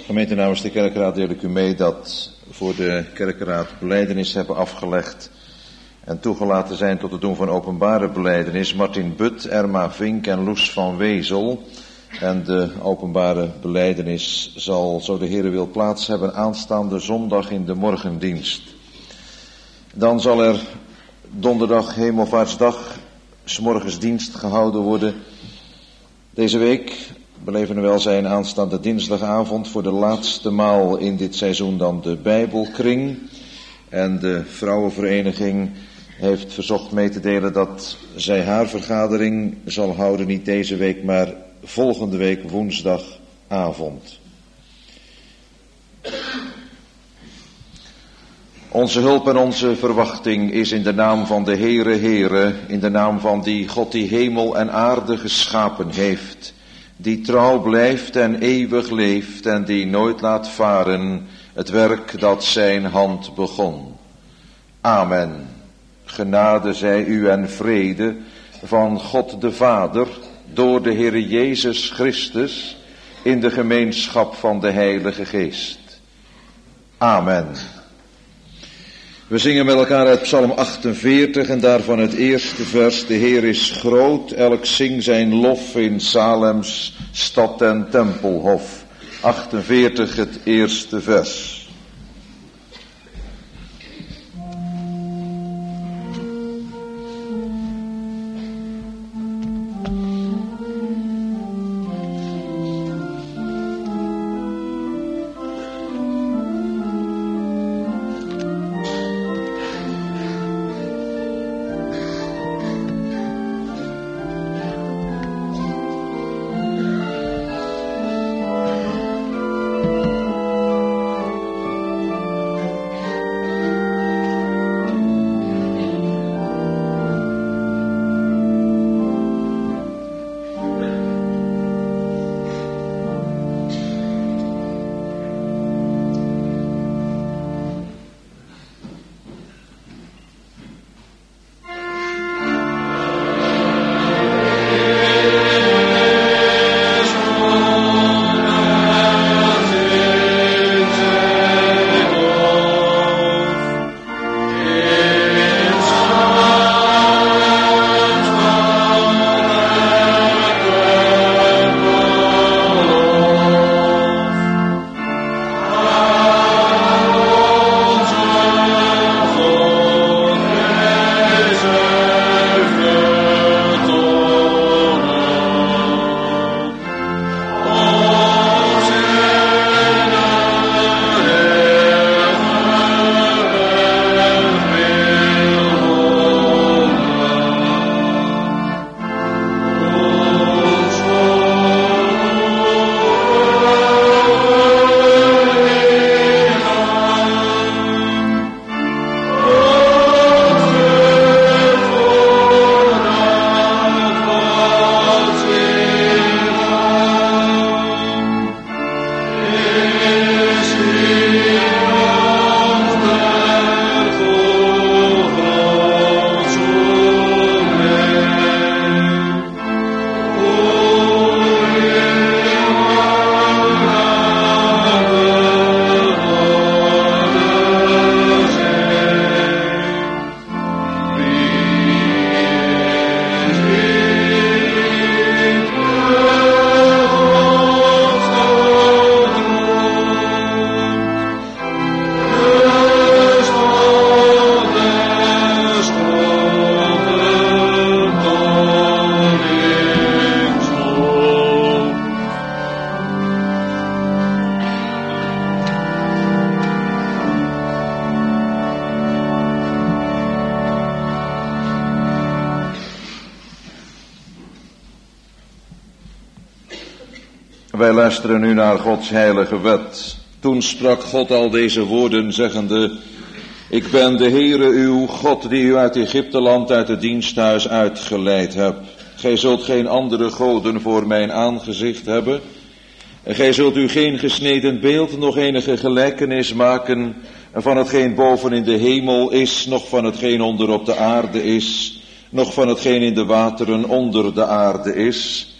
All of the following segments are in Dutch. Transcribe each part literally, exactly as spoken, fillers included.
Gemeente, namens de kerkraad deel ik u mee dat voor de kerkraad belijdenis hebben afgelegd en toegelaten zijn tot het doen van openbare belijdenis Martin But, Erma Vink en Loes van Wezel. En de openbare belijdenis zal, zo de Heere wil, plaats hebben aanstaande zondag in de morgendienst. Dan zal er donderdag, Hemelvaartsdag, 's morgens dienst gehouden worden. Deze week beleven we wel zijn aanstaande dinsdagavond voor de laatste maal in dit seizoen dan de Bijbelkring. En de vrouwenvereniging heeft verzocht mee te delen dat zij haar vergadering zal houden, niet deze week, maar volgende week woensdagavond. Onze hulp en onze verwachting is in de naam van de Heere Heere, in de naam van die God die hemel en aarde geschapen heeft, die trouw blijft en eeuwig leeft en die nooit laat varen het werk dat zijn hand begon. Amen. Genade zij u en vrede van God de Vader, door de Heere Jezus Christus, in de gemeenschap van de Heilige Geest. Amen. We zingen met elkaar uit Psalm achtenveertig en daarvan het eerste vers. De Heer is groot, elk zing zijn lof in Salems stad en tempelhof. achtenveertig, het eerste vers. Wij luisteren nu naar Gods heilige wet. Toen sprak God al deze woorden, zeggende: Ik ben de Heere uw God, die u uit Egypteland, uit het diensthuis uitgeleid hebt. Gij zult geen andere goden voor mijn aangezicht hebben. En gij zult u geen gesneden beeld, nog enige gelijkenis maken van hetgeen boven in de hemel is, noch van hetgeen onder op de aarde is, noch van hetgeen in de wateren onder de aarde is.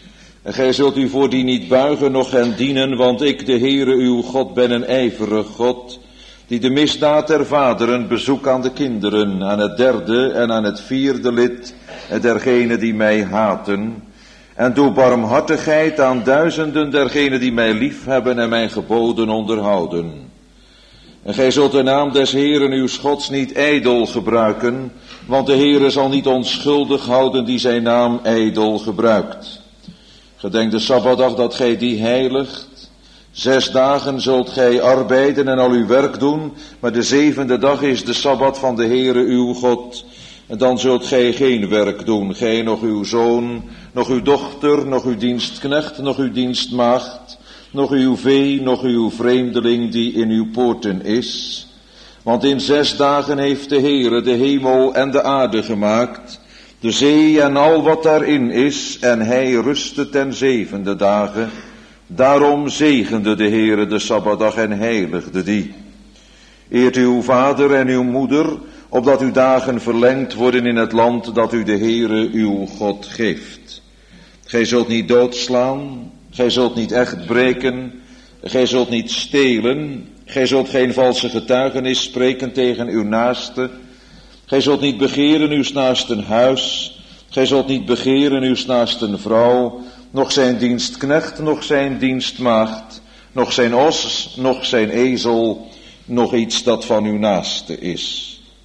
En gij zult u voor die niet buigen, noch hen dienen, want ik, de Heere uw God, ben een ijverig God, die de misdaad der vaderen bezoek aan de kinderen, aan het derde en aan het vierde lid dergenen die mij haten, en doe barmhartigheid aan duizenden dergenen die mij lief hebben en mijn geboden onderhouden. En gij zult de naam des Heeren uw Gods niet ijdel gebruiken, want de Heere zal niet onschuldig houden die zijn naam ijdel gebruikt. Gedenk de Sabbatdag dat gij die heiligt. Zes dagen zult gij arbeiden en al uw werk doen, maar de zevende dag is de Sabbat van de Heere uw God. En dan zult gij geen werk doen, gij, nog uw zoon, nog uw dochter, nog uw dienstknecht, nog uw dienstmaagd, nog uw vee, nog uw vreemdeling die in uw poorten is. Want in zes dagen heeft de Heere de hemel en de aarde gemaakt, de zee en al wat daarin is, en hij rustte ten zevende dagen. Daarom zegende de Heere de Sabbatdag en heiligde die. Eert uw vader en uw moeder, opdat uw dagen verlengd worden in het land dat u de Heere uw God geeft. Gij zult niet doodslaan, gij zult niet echt breken, gij zult niet stelen, gij zult geen valse getuigenis spreken tegen uw naaste, gij zult niet begeren uw naasten huis, gij zult niet begeren uw naasten vrouw, nog zijn dienstknecht, nog zijn dienstmaagd, nog zijn os, nog zijn ezel, nog iets dat van uw naaste is.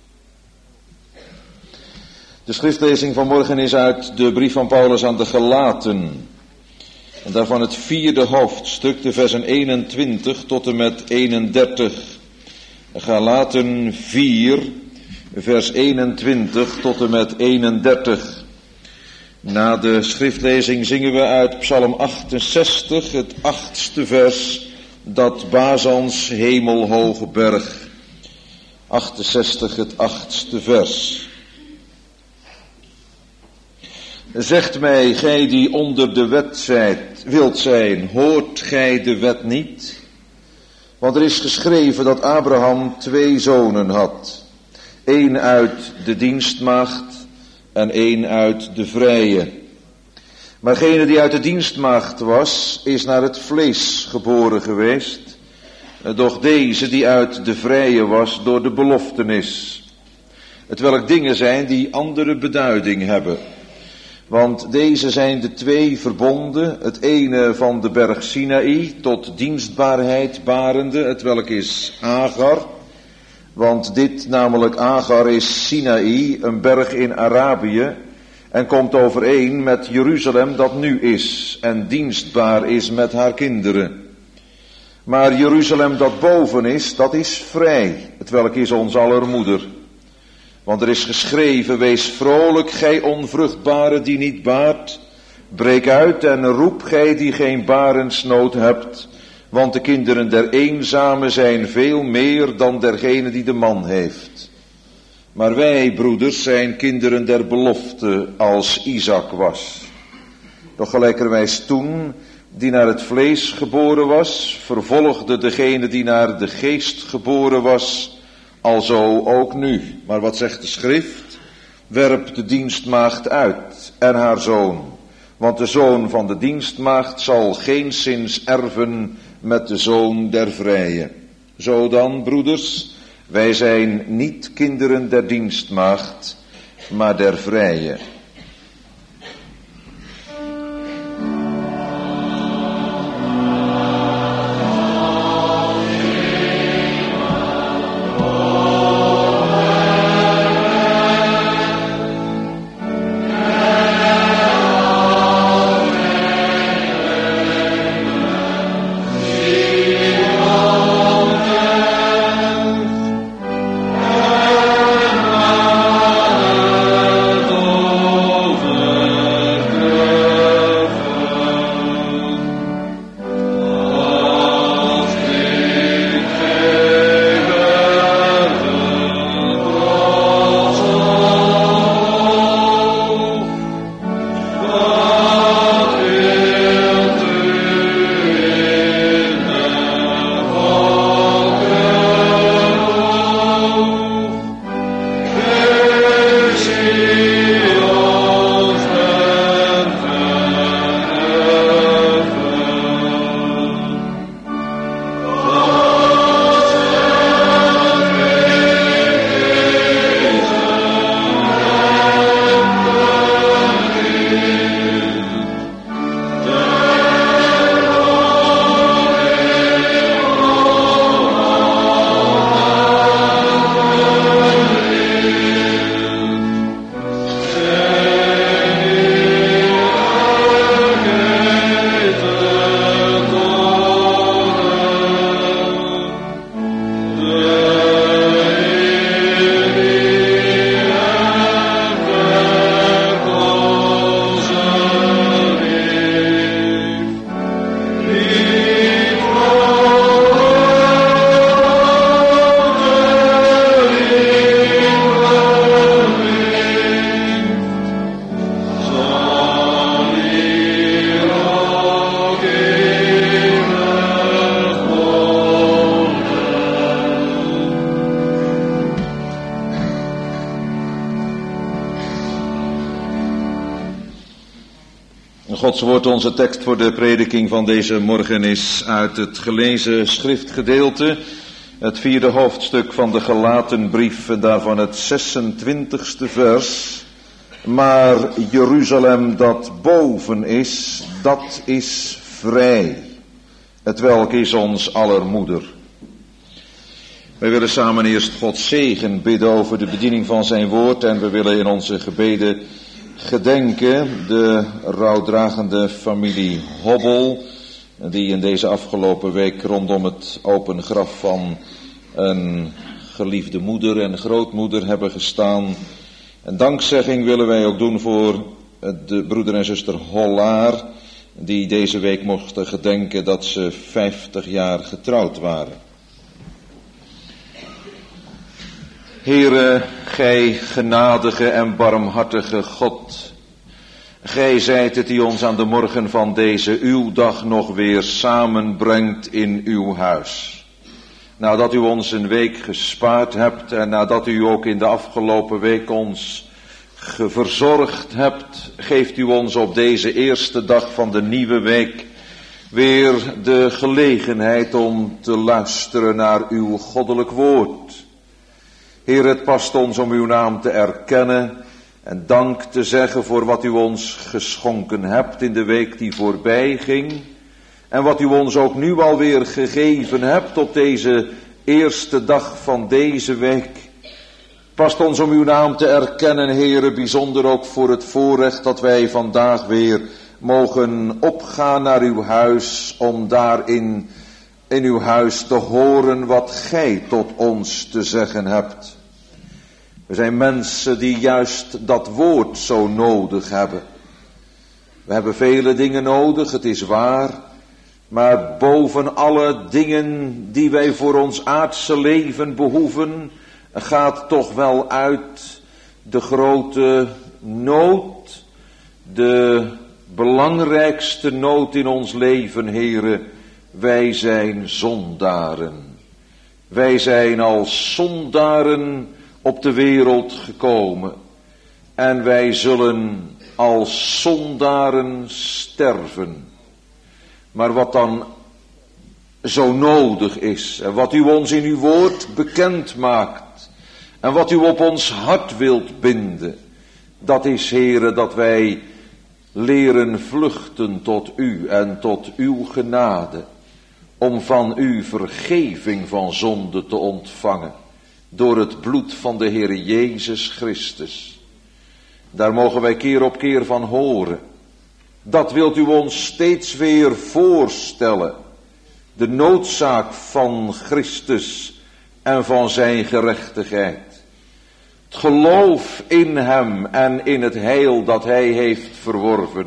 De schriftlezing van morgen is uit de brief van Paulus aan de Galaten. En daarvan het vierde hoofdstuk, de versen eenentwintig tot en met eenendertig. Galaten vier, vers eenentwintig tot en met eenendertig. Na de schriftlezing zingen we uit Psalm achtenzestig, het achtste vers, dat Bazans hemelhoge berg. achtenzestig, het achtste vers. Zegt mij, gij die onder de wet zijt, wilt zijn, hoort gij de wet niet? Want er is geschreven dat Abraham twee zonen had. Eén uit de dienstmaagd en één uit de vrije. Maar degene die uit de dienstmaagd was, is naar het vlees geboren geweest. Doch deze die uit de vrije was, door de beloftenis. Hetwelk dingen zijn die andere beduiding hebben. Want deze zijn de twee verbonden, het ene van de berg Sinaï tot dienstbaarheid barende, hetwelk is Agar. Want dit namelijk Agar is Sinaï, een berg in Arabië, en komt overeen met Jeruzalem dat nu is en dienstbaar is met haar kinderen. Maar Jeruzalem dat boven is, dat is vrij, hetwelk is ons aller moeder. Want er is geschreven, wees vrolijk, gij onvruchtbare die niet baart. Breek uit en roep, gij die geen barensnood hebt. Want de kinderen der eenzame zijn veel meer dan dergene die de man heeft. Maar wij, broeders, zijn kinderen der belofte, als Isaac was. Doch gelijkerwijs toen, die naar het vlees geboren was, vervolgde degene die naar de geest geboren was, alzo ook nu. Maar wat zegt de schrift? Werp de dienstmaagd uit en haar zoon. Want de zoon van de dienstmaagd zal geenszins erven met de zoon der vrije. Zo dan, broeders, wij zijn niet kinderen der dienstmaagd, maar der vrije. Oh Gods woord, onze tekst voor de prediking van deze morgen is uit het gelezen schriftgedeelte, het vierde hoofdstuk van de Galatenbrief en daarvan het zesentwintigste vers. Maar Jeruzalem dat boven is, dat is vrij, hetwelk is ons aller moeder. Wij willen samen eerst Gods zegen bidden over de bediening van zijn woord en we willen in onze gebeden gedenken de rouwdragende familie Hobbel, die in deze afgelopen week rondom het open graf van een geliefde moeder en grootmoeder hebben gestaan. En dankzegging willen wij ook doen voor de broeder en zuster Hollaar, die deze week mochten gedenken dat ze vijftig jaar getrouwd waren. Heere, gij genadige en barmhartige God, gij zijt het die ons aan de morgen van deze uw dag nog weer samenbrengt in uw huis. Nadat u ons een week gespaard hebt en nadat u ook in de afgelopen week ons verzorgd hebt, geeft u ons op deze eerste dag van de nieuwe week weer de gelegenheid om te luisteren naar uw goddelijk woord. Heer, het past ons om uw naam te erkennen en dank te zeggen voor wat u ons geschonken hebt in de week die voorbij ging. En wat u ons ook nu alweer gegeven hebt op deze eerste dag van deze week. Past ons om uw naam te erkennen, Heere, bijzonder ook voor het voorrecht dat wij vandaag weer mogen opgaan naar uw huis om daarin in uw huis te horen wat gij tot ons te zeggen hebt. We zijn mensen die juist dat woord zo nodig hebben. We hebben vele dingen nodig, het is waar. Maar boven alle dingen die wij voor ons aardse leven behoeven, gaat toch wel uit de grote nood, de belangrijkste nood in ons leven, Heere. Wij zijn zondaren. Wij zijn als zondaren op de wereld gekomen. En wij zullen als zondaren sterven. Maar wat dan zo nodig is, en wat u ons in uw woord bekend maakt, en wat u op ons hart wilt binden, dat is, Heere, dat wij leren vluchten tot u en tot uw genade, om van u vergeving van zonde te ontvangen, door het bloed van de Heere Jezus Christus. Daar mogen wij keer op keer van horen. Dat wilt u ons steeds weer voorstellen. De noodzaak van Christus en van zijn gerechtigheid. Het geloof in hem en in het heil dat hij heeft verworven.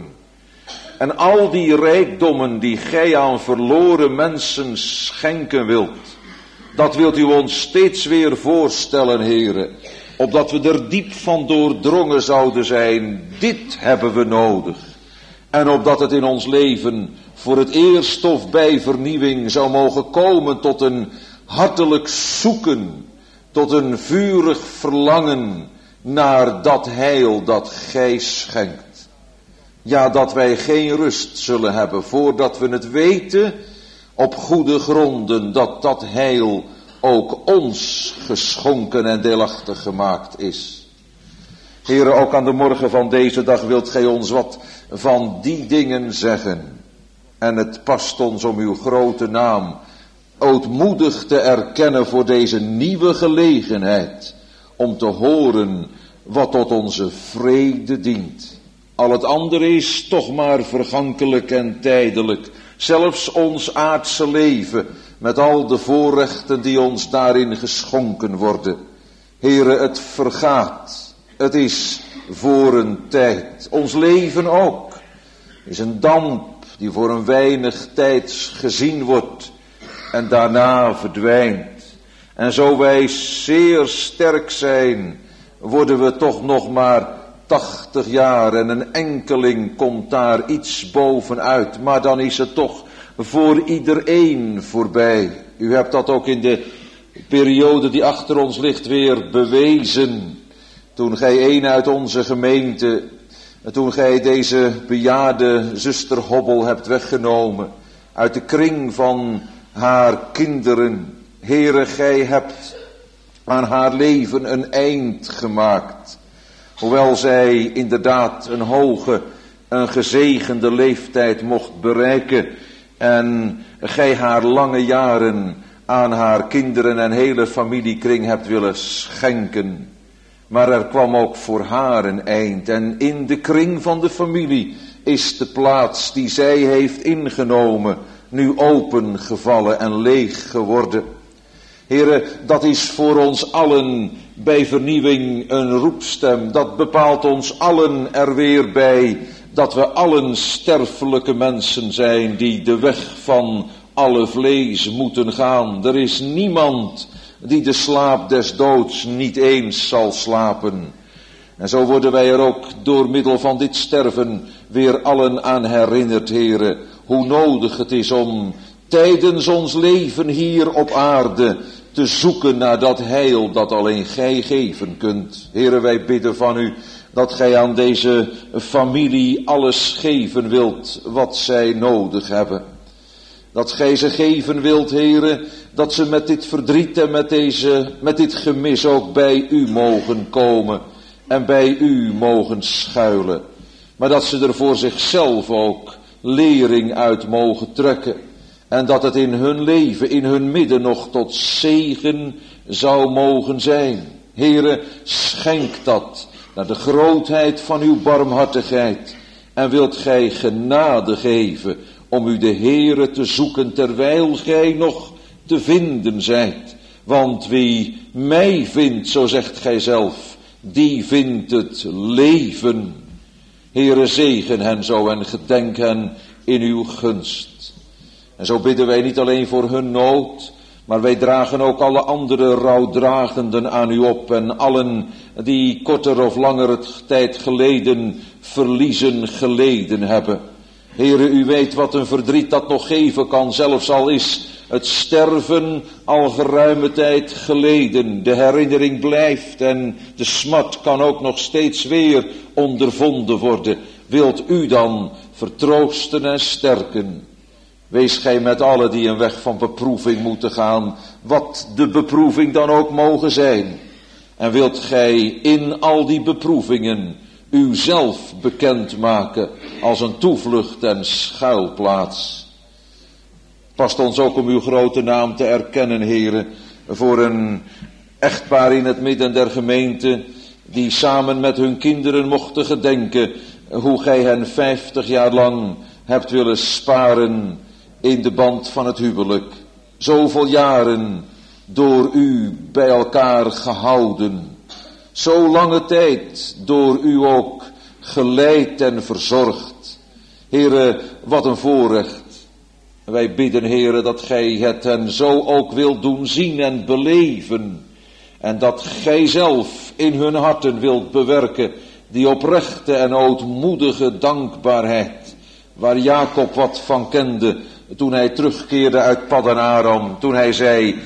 En al die rijkdommen die gij aan verloren mensen schenken wilt. Dat wilt u ons steeds weer voorstellen, Heere. Opdat we er diep van doordrongen zouden zijn. Dit hebben we nodig. En opdat het in ons leven voor het eerst of bij vernieuwing zou mogen komen tot een hartelijk zoeken. Tot een vurig verlangen naar dat heil dat gij schenkt. Ja, dat wij geen rust zullen hebben voordat we het weten op goede gronden dat dat heil ook ons geschonken en deelachtig gemaakt is. Heere, ook aan de morgen van deze dag wilt gij ons wat van die dingen zeggen. En het past ons om uw grote naam ootmoedig te erkennen voor deze nieuwe gelegenheid. Om te horen wat tot onze vrede dient. Al het andere is toch maar vergankelijk en tijdelijk. Zelfs ons aardse leven met al de voorrechten die ons daarin geschonken worden. Heere, het vergaat. Het is voor een tijd. Ons leven ook is een damp die voor een weinig tijds gezien wordt en daarna verdwijnt. En zo wij zeer sterk zijn, worden we toch nog maar tachtig jaar en een enkeling komt daar iets bovenuit. Maar dan is het toch voor iedereen voorbij. U hebt dat ook in de periode die achter ons ligt weer bewezen. Toen gij een uit onze gemeente En toen gij deze bejaarde zuster Hobbel hebt weggenomen uit de kring van haar kinderen. Heere, gij hebt aan haar leven een eind gemaakt. Hoewel zij inderdaad een hoge, een gezegende leeftijd mocht bereiken. En gij haar lange jaren aan haar kinderen en hele familiekring hebt willen schenken. Maar er kwam ook voor haar een eind. En in de kring van de familie is de plaats die zij heeft ingenomen nu opengevallen en leeg geworden. Heren, dat is voor ons allen bij vernieuwing een roepstem. Dat bepaalt ons allen er weer bij dat we allen sterfelijke mensen zijn die de weg van alle vlees moeten gaan. Er is niemand die de slaap des doods niet eens zal slapen. En zo worden wij er ook door middel van dit sterven weer allen aan herinnerd, heren, hoe nodig het is om tijdens ons leven hier op aarde te zoeken naar dat heil dat alleen gij geven kunt. Heren, wij bidden van u dat gij aan deze familie alles geven wilt wat zij nodig hebben. Dat gij ze geven wilt, heren, dat ze met dit verdriet en met, deze, met dit gemis ook bij u mogen komen en bij u mogen schuilen. Maar dat ze er voor zichzelf ook lering uit mogen trekken. En dat het in hun leven, in hun midden nog tot zegen zou mogen zijn. Heere, schenk dat naar de grootheid van uw barmhartigheid. En wilt gij genade geven om u de Heere te zoeken terwijl gij nog te vinden zijt. Want wie mij vindt, zo zegt gij zelf, die vindt het leven. Heere, zegen hen zo en gedenk hen in uw gunst. En zo bidden wij niet alleen voor hun nood, maar wij dragen ook alle andere rouwdragenden aan u op en allen die korter of langere tijd geleden verliezen geleden hebben. Heere, u weet wat een verdriet dat nog geven kan, zelfs al is het sterven al geruime tijd geleden. De herinnering blijft en de smart kan ook nog steeds weer ondervonden worden. Wilt u dan vertroosten en sterken? Wees gij met allen die een weg van beproeving moeten gaan, wat de beproeving dan ook mogen zijn. En wilt gij in al die beproevingen uzelf bekendmaken als een toevlucht en schuilplaats. Past ons ook om uw grote naam te erkennen, heren, voor een echtpaar in het midden der gemeente, die samen met hun kinderen mochten gedenken hoe gij hen vijftig jaar lang hebt willen sparen in de band van het huwelijk. Zoveel jaren door u bij elkaar gehouden. Zo lange tijd door u ook geleid en verzorgd. Heere, wat een voorrecht. Wij bidden, Heere, dat gij het hen zo ook wilt doen zien en beleven. En dat gij zelf in hun harten wilt bewerken die oprechte en ootmoedige dankbaarheid. Waar Jacob wat van kende toen hij terugkeerde uit Paddan Aram. Toen hij zei,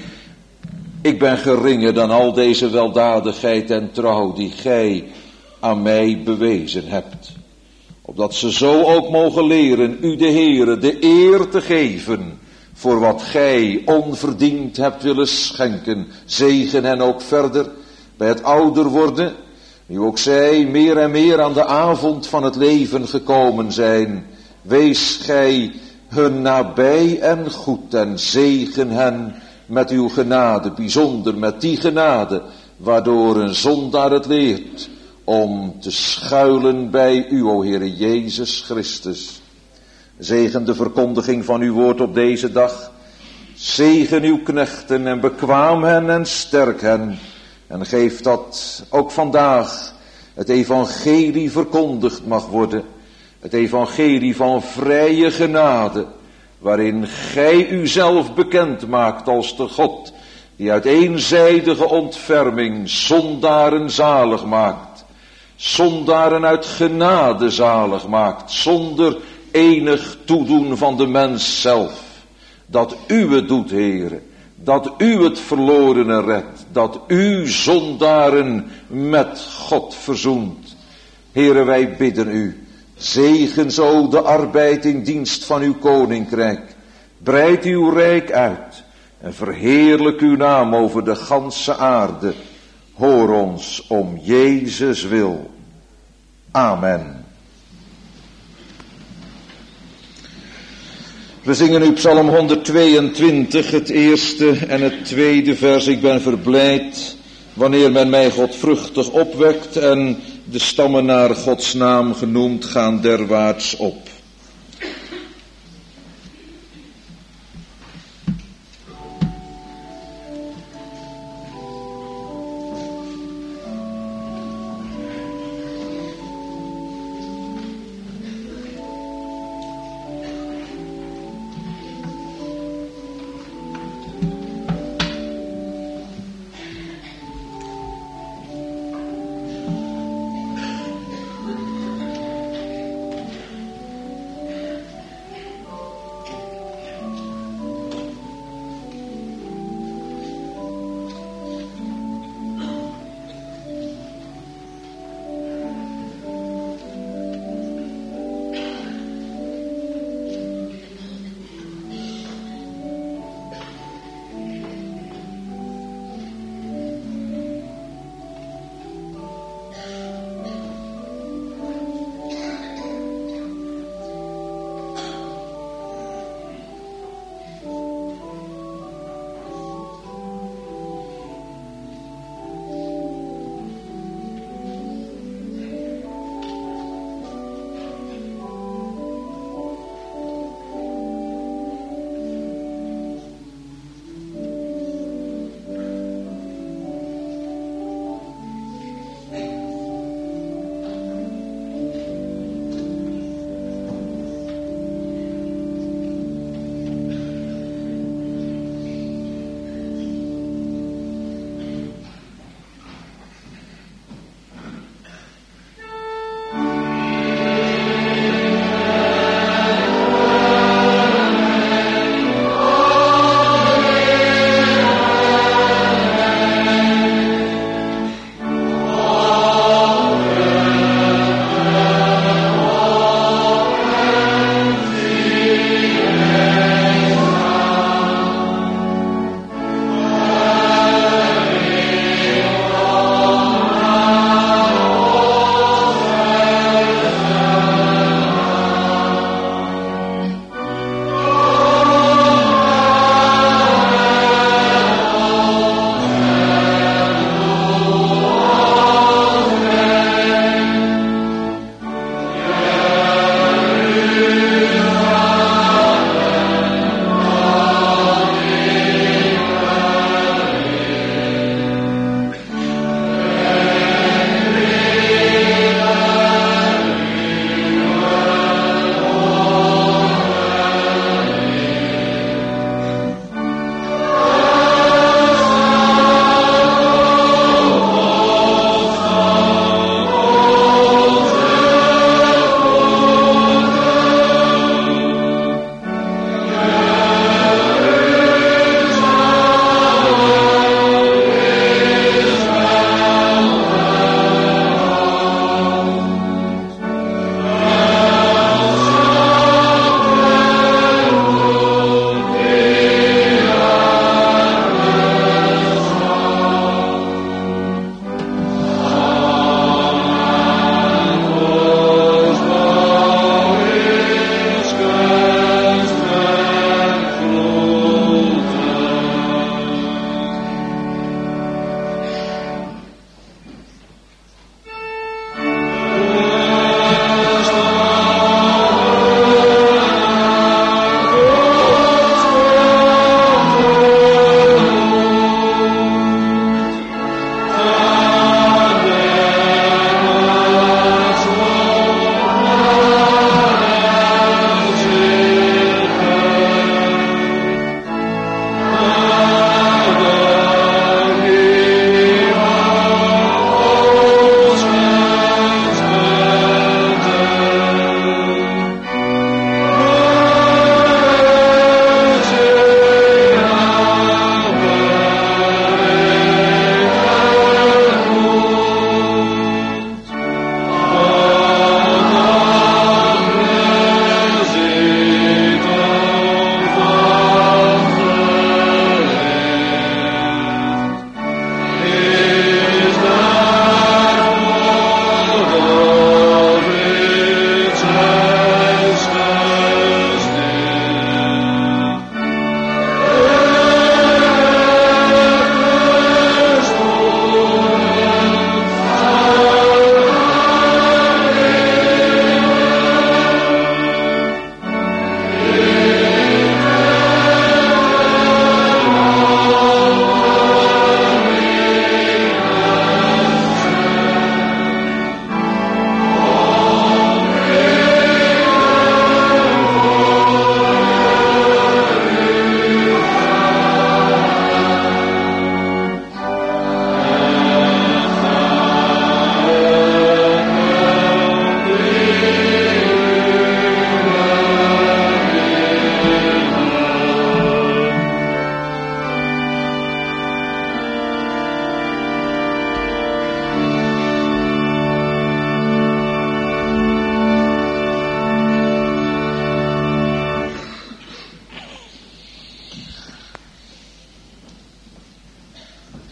ik ben geringer dan al deze weldadigheid en trouw die gij aan mij bewezen hebt. Opdat ze zo ook mogen leren u de Heere de eer te geven voor wat gij onverdiend hebt willen schenken. Zegen hen ook verder bij het ouder worden. Nu ook zij meer en meer aan de avond van het leven gekomen zijn. Wees gij hun nabij en goed en zegen hen met uw genade, bijzonder met die genade waardoor een zondaar het leert om te schuilen bij u, o Heere Jezus Christus. Zegen de verkondiging van uw woord op deze dag. Zegen uw knechten en bekwaam hen en sterk hen. En geef dat ook vandaag het evangelie verkondigd mag worden. Het evangelie van vrije genade, waarin gij uzelf bekend maakt als de God die uit eenzijdige ontferming zondaren zalig maakt. Zondaren uit genade zalig maakt, zonder enig toedoen van de mens zelf. Dat u het doet, Heere, dat u het verlorene redt, dat u zondaren met God verzoent. Heere, wij bidden u, zegen zo de arbeid in dienst van uw koninkrijk. Breid uw rijk uit en verheerlijk uw naam over de ganse aarde. Hoor ons om Jezus wil. Amen. We zingen nu Psalm honderdtweeëntwintig, het eerste en het tweede vers. Ik ben verblijd wanneer men mij godvruchtig opwekt en de stammen naar Gods naam genoemd gaan derwaarts op.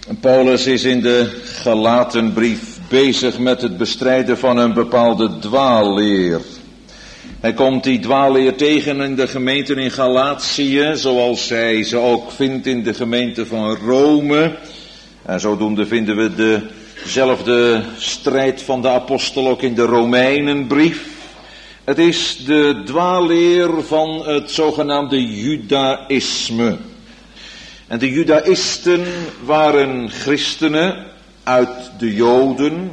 Paulus is in de Galatenbrief bezig met het bestrijden van een bepaalde dwaalleer. Hij komt die dwaalleer tegen in de gemeenten in Galatië, zoals hij ze ook vindt in de gemeente van Rome. En zodoende vinden we dezelfde strijd van de apostel ook in de Romeinenbrief. Het is de dwaalleer van het zogenaamde Judaïsme. En de Judaïsten waren christenen uit de Joden,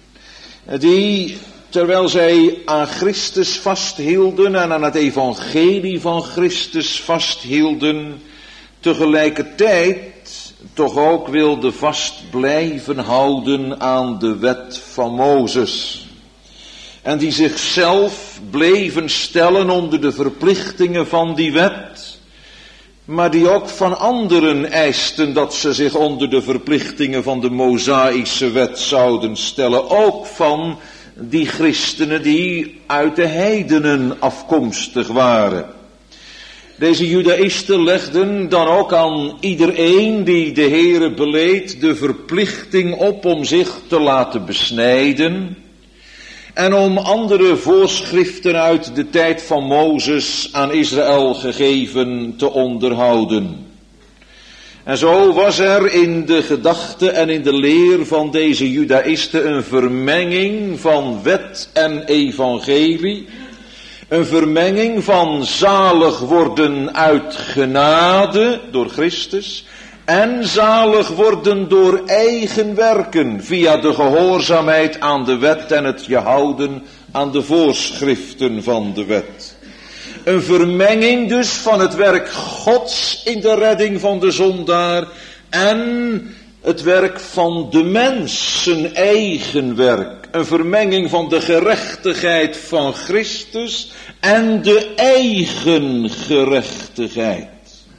die, terwijl zij aan Christus vasthielden en aan het evangelie van Christus vasthielden, tegelijkertijd toch ook wilden vast blijven houden aan de wet van Mozes. En die zichzelf bleven stellen onder de verplichtingen van die wet, maar die ook van anderen eisten dat ze zich onder de verplichtingen van de Mosaïsche wet zouden stellen. Ook van die christenen die uit de heidenen afkomstig waren. Deze Judaïsten legden dan ook aan iedereen die de Heere beleed de verplichting op om zich te laten besnijden en om andere voorschriften uit de tijd van Mozes aan Israël gegeven te onderhouden. En zo was er in de gedachte en in de leer van deze Judaïsten een vermenging van wet en evangelie. Een vermenging van zalig worden uit genade door Christus en zalig worden door eigen werken via de gehoorzaamheid aan de wet en het je houden aan de voorschriften van de wet. Een vermenging dus van het werk Gods in de redding van de zondaar en het werk van de mens, zijn eigen werk. Een vermenging van de gerechtigheid van Christus en de eigen gerechtigheid.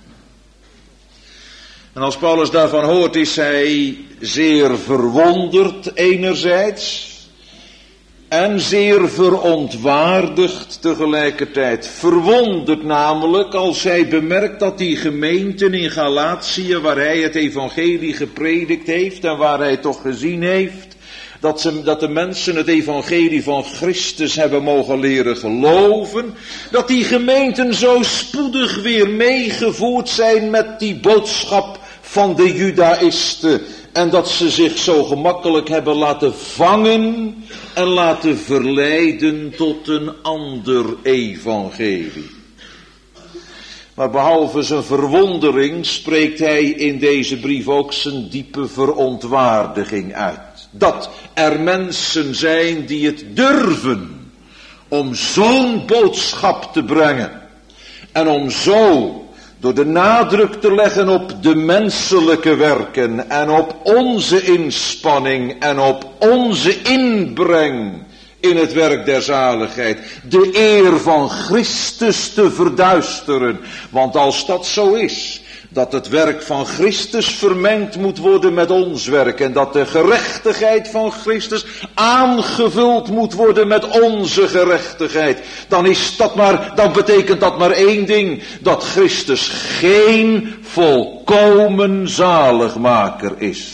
En als Paulus daarvan hoort, is hij zeer verwonderd enerzijds en zeer verontwaardigd tegelijkertijd. Verwonderd namelijk als hij bemerkt dat die gemeenten in Galatië, waar hij het evangelie gepredikt heeft en waar hij toch gezien heeft dat, ze, dat de mensen het evangelie van Christus hebben mogen leren geloven, dat die gemeenten zo spoedig weer meegevoerd zijn met die boodschap van de Judaïsten en dat ze zich zo gemakkelijk hebben laten vangen en laten verleiden tot een ander evangelie. Maar behalve zijn verwondering spreekt hij in deze brief ook zijn diepe verontwaardiging uit. Dat er mensen zijn die het durven om zo'n boodschap te brengen en om zo door de nadruk te leggen op de menselijke werken en op onze inspanning en op onze inbreng in het werk der zaligheid, de eer van Christus te verduisteren. Want als dat zo is, dat het werk van Christus vermengd moet worden met ons werk en dat de gerechtigheid van Christus aangevuld moet worden met onze gerechtigheid, dan is dat maar, dan betekent dat maar één ding, dat Christus geen volkomen zaligmaker is.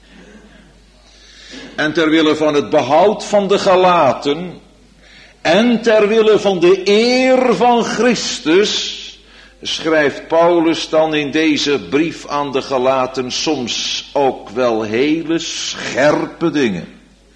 En ter wille van het behoud van de Galaten en ter wille van de eer van Christus schrijft Paulus dan in deze brief aan de Galaten soms ook wel hele scherpe dingen.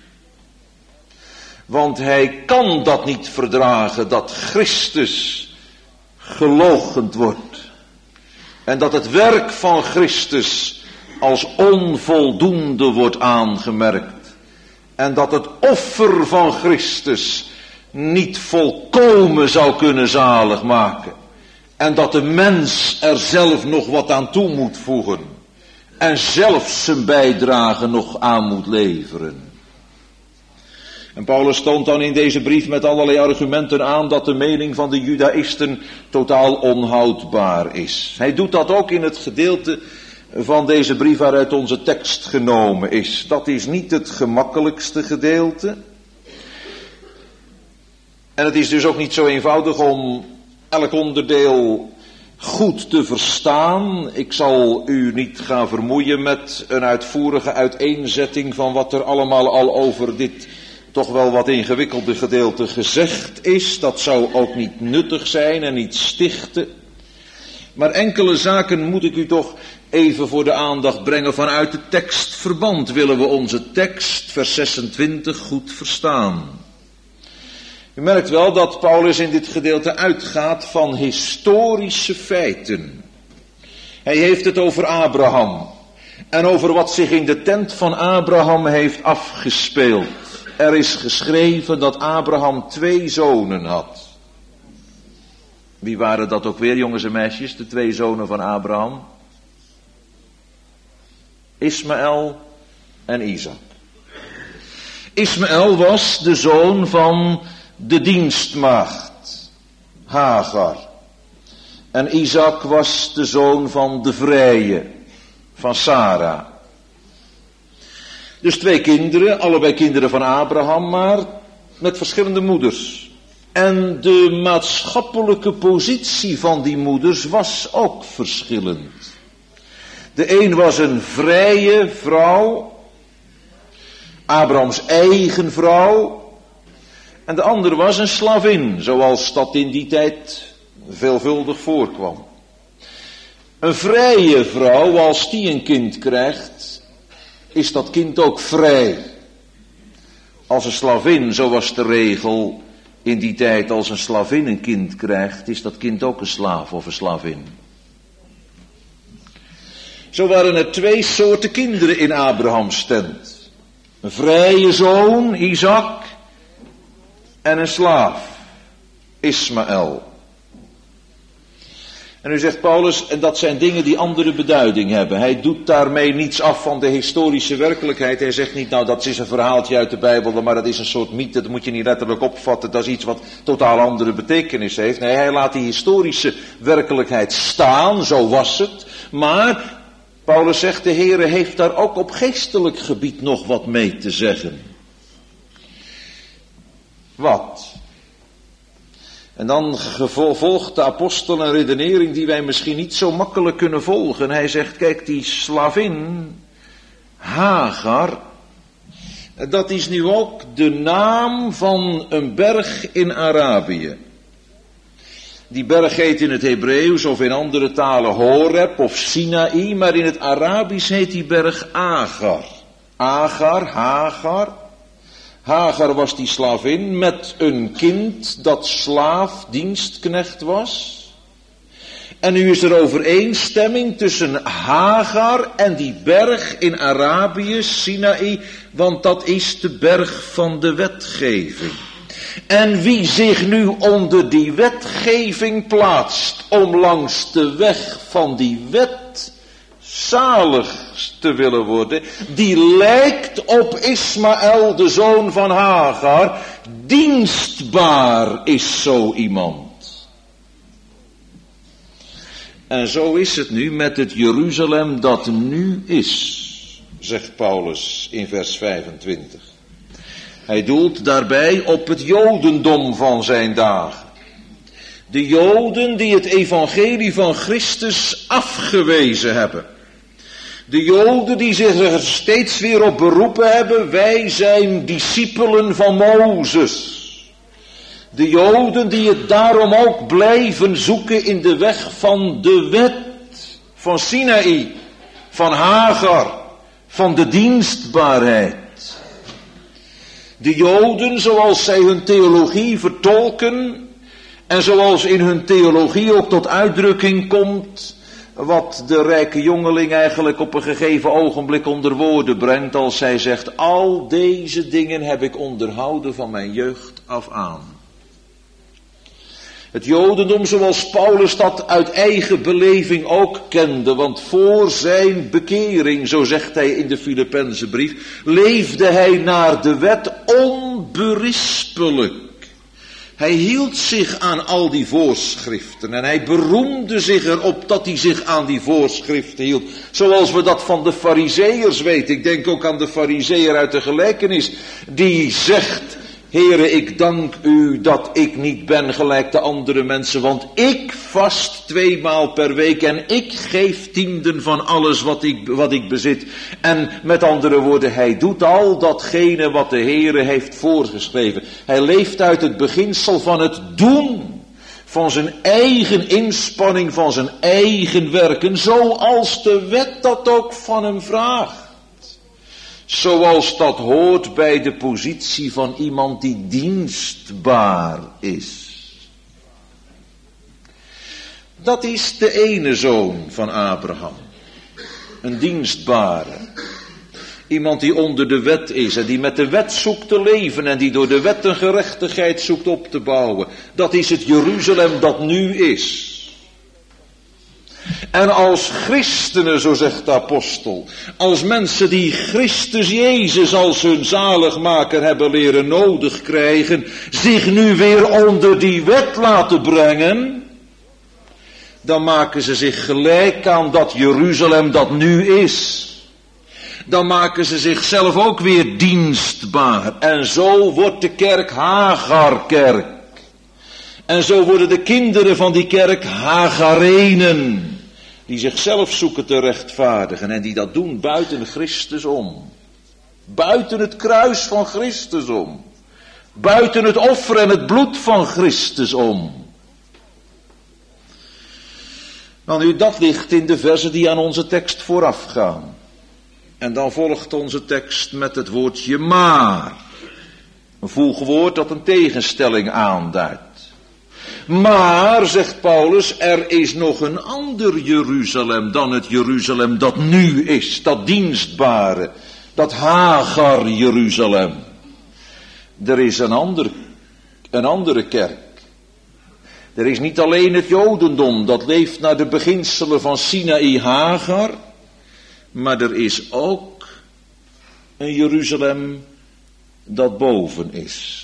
Want hij kan dat niet verdragen, dat Christus geloochend wordt. En dat het werk van Christus als onvoldoende wordt aangemerkt. En dat het offer van Christus niet volkomen zou kunnen zalig maken. En dat de mens er zelf nog wat aan toe moet voegen. En zelf zijn bijdrage nog aan moet leveren. En Paulus toont dan in deze brief met allerlei argumenten aan dat de mening van de Judaïsten totaal onhoudbaar is. Hij doet dat ook in het gedeelte van deze brief waaruit onze tekst genomen is. Dat is niet het gemakkelijkste gedeelte. En het is dus ook niet zo eenvoudig om elk onderdeel goed te verstaan. Ik zal u niet gaan vermoeien met een uitvoerige uiteenzetting van wat er allemaal al over dit toch wel wat ingewikkelde gedeelte gezegd is. Dat zou ook niet nuttig zijn en niet stichten. Maar enkele zaken moet ik u toch even voor de aandacht brengen vanuit het tekstverband. Willen we onze tekst, vers zesentwintig, goed verstaan. U merkt wel dat Paulus in dit gedeelte uitgaat van historische feiten. Hij heeft het over Abraham en over wat zich in de tent van Abraham heeft afgespeeld. Er is geschreven dat Abraham twee zonen had. Wie waren dat ook weer, jongens en meisjes, de twee zonen van Abraham? Ismaël en Isaac. Ismaël was de zoon van de dienstmaagd, Hagar. En Isaac was de zoon van de vrije, van Sarah. Dus twee kinderen, allebei kinderen van Abraham, maar met verschillende moeders. En de maatschappelijke positie van die moeders was ook verschillend. De een was een vrije vrouw, Abrahams eigen vrouw. En de ander was een slavin, zoals dat in die tijd veelvuldig voorkwam. Een vrije vrouw, als die een kind krijgt, is dat kind ook vrij. Als een slavin, zo was de regel in die tijd, als een slavin een kind krijgt, is dat kind ook een slaaf of een slavin. Zo waren er twee soorten kinderen in Abrahams tent. Een vrije zoon, Isaac, en een slaaf, Ismaël. En nu zegt Paulus, en dat zijn dingen die andere beduiding hebben. Hij doet daarmee niets af van de historische werkelijkheid. Hij zegt niet, nou dat is een verhaaltje uit de Bijbel, maar dat is een soort mythe, dat moet je niet letterlijk opvatten. Dat is iets wat totaal andere betekenis heeft. Nee, hij laat die historische werkelijkheid staan, zo was het. Maar Paulus zegt, de Heere heeft daar ook op geestelijk gebied nog wat mee te zeggen. Wat? En dan volgt de apostel een redenering die wij misschien niet zo makkelijk kunnen volgen. Hij zegt, kijk, die slavin, Hagar, dat is nu ook de naam van een berg in Arabië. Die berg heet in het Hebreeuws of in andere talen Horeb of Sinaï, maar in het Arabisch heet die berg Agar. Agar, Hagar. Hagar was die slavin met een kind dat slaaf, dienstknecht was. En nu is er overeenstemming tussen Hagar en die berg in Arabië, Sinaï, want dat is de berg van de wetgeving. En wie zich nu onder die wetgeving plaatst om langs de weg van die wet zalig te willen worden, die lijkt op Ismaël, de zoon van Hagar. Dienstbaar is zo iemand. En zo is het nu met het Jeruzalem dat nu is, zegt Paulus in vers vijfentwintig. Hij doelt daarbij op het Jodendom van zijn dagen. De Joden die het evangelie van Christus afgewezen hebben. De Joden die zich er steeds weer op beroepen hebben, wij zijn discipelen van Mozes. De Joden die het daarom ook blijven zoeken in de weg van de wet, van Sinaï, van Hagar, van de dienstbaarheid. De Joden zoals zij hun theologie vertolken en zoals in hun theologie ook tot uitdrukking komt wat de rijke jongeling eigenlijk op een gegeven ogenblik onder woorden brengt als zij zegt, al deze dingen heb ik onderhouden van mijn jeugd af aan. Het Jodendom zoals Paulus dat uit eigen beleving ook kende, want voor zijn bekering, zo zegt hij in de Filippenzenbrief, leefde hij naar de wet onberispelijk. Hij hield zich aan al die voorschriften en hij beroemde zich erop dat hij zich aan die voorschriften hield. Zoals we dat van de Farizeeërs weten. Ik denk ook aan de Farizeeër uit de gelijkenis die zegt, Heere, ik dank u dat ik niet ben gelijk de andere mensen, want ik vast tweemaal per week en ik geef tienden van alles wat ik, wat ik bezit. En met andere woorden, hij doet al datgene wat de Heere heeft voorgeschreven. Hij leeft uit het beginsel van het doen, van zijn eigen inspanning, van zijn eigen werken, zoals de wet dat ook van hem vraagt. Zoals dat hoort bij de positie van iemand die dienstbaar is. Dat is de ene zoon van Abraham. Een dienstbare. Iemand die onder de wet is en die met de wet zoekt te leven en die door de wet een gerechtigheid zoekt op te bouwen. Dat is het Jeruzalem dat nu is. En als christenen, zo zegt de apostel, als mensen die Christus Jezus als hun zaligmaker hebben leren nodig krijgen, zich nu weer onder die wet laten brengen, dan maken ze zich gelijk aan dat Jeruzalem dat nu is. Dan maken ze zichzelf ook weer dienstbaar. En zo wordt de kerk Hagarkerk. En zo worden de kinderen van die kerk Hagarenen. Die zichzelf zoeken te rechtvaardigen en die dat doen buiten Christus om. Buiten het kruis van Christus om. Buiten het offer en het bloed van Christus om. Nou, nu dat ligt in de verzen die aan onze tekst voorafgaan. En dan volgt onze tekst met het woordje maar. Een voegwoord dat een tegenstelling aanduidt. Maar, zegt Paulus, er is nog een ander Jeruzalem dan het Jeruzalem dat nu is. Dat dienstbare, dat Hagar Jeruzalem. Er is een, ander, een andere kerk. Er is niet alleen het Jodendom dat leeft naar de beginselen van Sinaï Hagar. Maar er is ook een Jeruzalem dat boven is.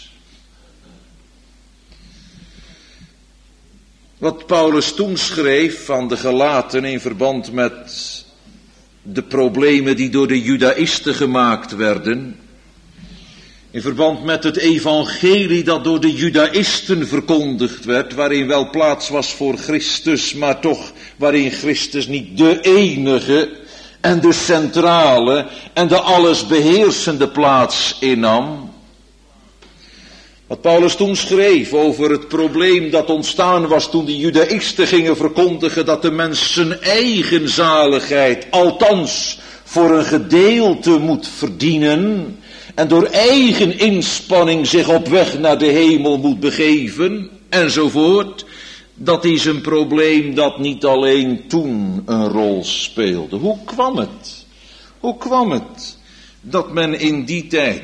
Wat Paulus toen schreef aan de Galaten in verband met de problemen die door de Judaïsten gemaakt werden. In verband met het evangelie dat door de Judaïsten verkondigd werd, waarin wel plaats was voor Christus, maar toch waarin Christus niet de enige en de centrale en de allesbeheersende plaats innam. Wat Paulus toen schreef over het probleem dat ontstaan was toen de Judaïsten gingen verkondigen dat de mens zijn eigen zaligheid, althans voor een gedeelte moet verdienen en door eigen inspanning zich op weg naar de hemel moet begeven enzovoort. Dat is een probleem dat niet alleen toen een rol speelde. Hoe kwam het? Hoe kwam het dat men in die tijd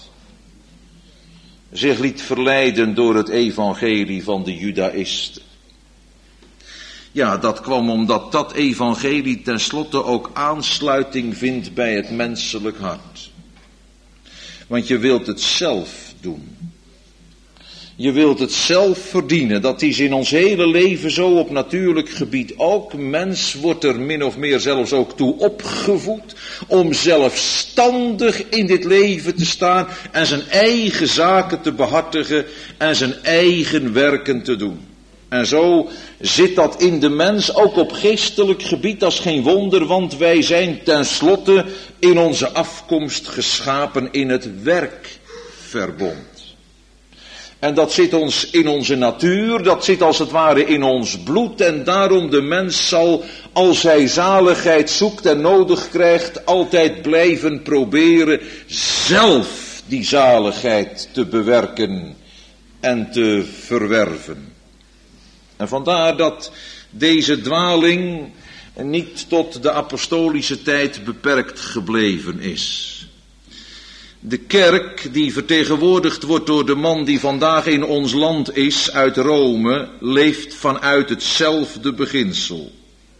zich liet verleiden door het evangelie van de Judaïsten? Ja, dat kwam omdat dat evangelie tenslotte ook aansluiting vindt bij het menselijk hart. Want je wilt het zelf doen. Je wilt het zelf verdienen. Dat is in ons hele leven zo op natuurlijk gebied ook. Mens wordt er min of meer zelfs ook toe opgevoed om zelfstandig in dit leven te staan en zijn eigen zaken te behartigen en zijn eigen werken te doen. En zo zit dat in de mens, ook op geestelijk gebied, dat is geen wonder, want wij zijn tenslotte in onze afkomst geschapen in het werkverbond. En dat zit ons in onze natuur, dat zit als het ware in ons bloed. En daarom de mens zal, als hij zaligheid zoekt en nodig krijgt, altijd blijven proberen zelf die zaligheid te bewerken en te verwerven. En vandaar dat deze dwaling niet tot de apostolische tijd beperkt gebleven is. De kerk die vertegenwoordigd wordt door de man die vandaag in ons land is, uit Rome, leeft vanuit hetzelfde beginsel.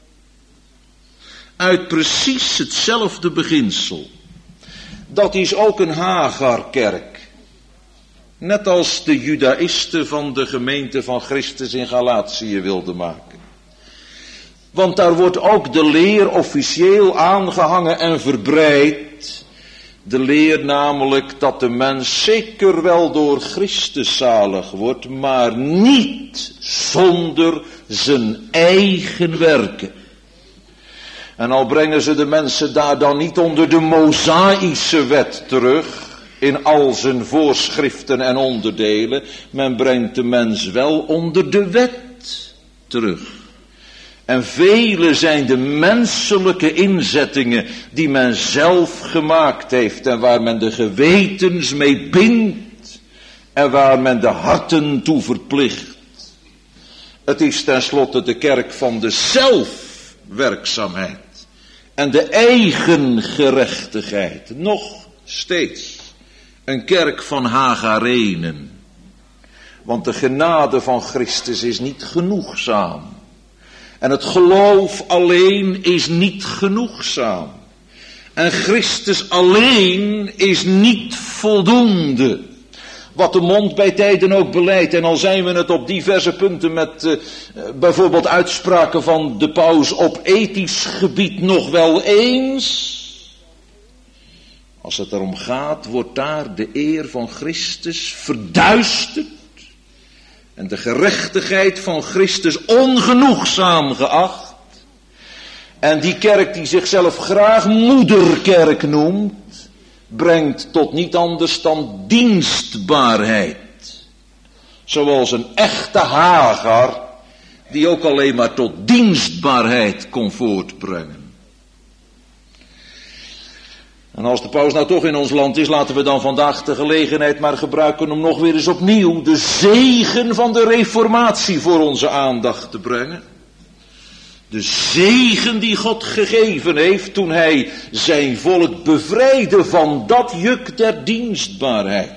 Uit precies hetzelfde beginsel. Dat is ook een Hagarkerk. Net als de Judaïsten van de gemeente van Christus in Galatië wilden maken. Want daar wordt ook de leer officieel aangehangen en verbreid De leer namelijk dat de mens zeker wel door Christus zalig wordt, maar niet zonder zijn eigen werken. En al brengen ze de mensen daar dan niet onder de Mosaïsche wet terug, in al zijn voorschriften en onderdelen, men brengt de mens wel onder de wet terug. En vele zijn de menselijke inzettingen die men zelf gemaakt heeft en waar men de gewetens mee bindt en waar men de harten toe verplicht. Het is tenslotte de kerk van de zelfwerkzaamheid en de eigen gerechtigheid, nog steeds een kerk van Hagarenen. Want de genade van Christus is niet genoegzaam. En het geloof alleen is niet genoegzaam. En Christus alleen is niet voldoende. Wat de mond bij tijden ook beleidt. En al zijn we het op diverse punten met uh, bijvoorbeeld uitspraken van de paus op ethisch gebied nog wel eens. Als het erom gaat, wordt daar de eer van Christus verduisterd. En de gerechtigheid van Christus ongenoegzaam geacht. En die kerk die zichzelf graag moederkerk noemt, brengt tot niet anders dan dienstbaarheid. Zoals een echte Hagar, die ook alleen maar tot dienstbaarheid kon voortbrengen. En als de paus nou toch in ons land is, laten we dan vandaag de gelegenheid maar gebruiken om nog weer eens opnieuw de zegen van de reformatie voor onze aandacht te brengen. De zegen die God gegeven heeft toen hij zijn volk bevrijdde van dat juk der dienstbaarheid.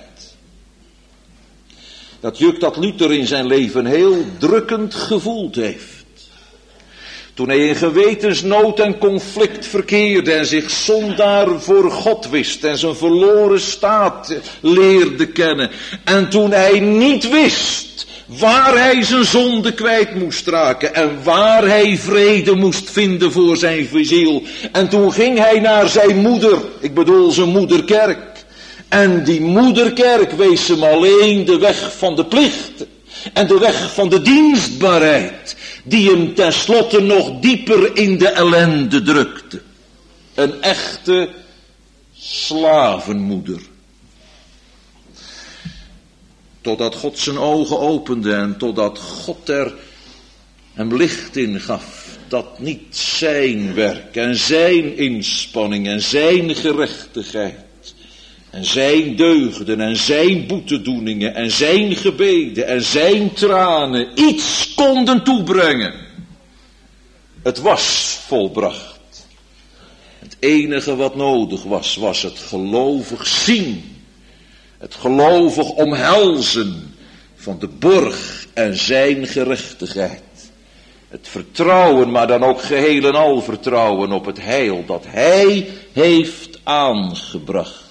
Dat juk dat Luther in zijn leven heel drukkend gevoeld heeft. Toen hij in gewetensnood en conflict verkeerde en zich zondaar voor God wist en zijn verloren staat leerde kennen. En toen hij niet wist waar hij zijn zonde kwijt moest raken en waar hij vrede moest vinden voor zijn ziel. En toen ging hij naar zijn moeder, ik bedoel zijn moederkerk. En die moederkerk wees hem alleen de weg van de plichten en de weg van de dienstbaarheid, die hem tenslotte nog dieper in de ellende drukte. Een echte slavenmoeder. Totdat God zijn ogen opende en totdat God er hem licht in gaf. Dat niet zijn werk en zijn inspanning en zijn gerechtigheid en zijn deugden en zijn boetedoeningen en zijn gebeden en zijn tranen iets konden toebrengen. Het was volbracht. Het enige wat nodig was, was het gelovig zien. Het gelovig omhelzen van de borg en zijn gerechtigheid. Het vertrouwen, maar dan ook geheel en al vertrouwen op het heil dat hij heeft aangebracht.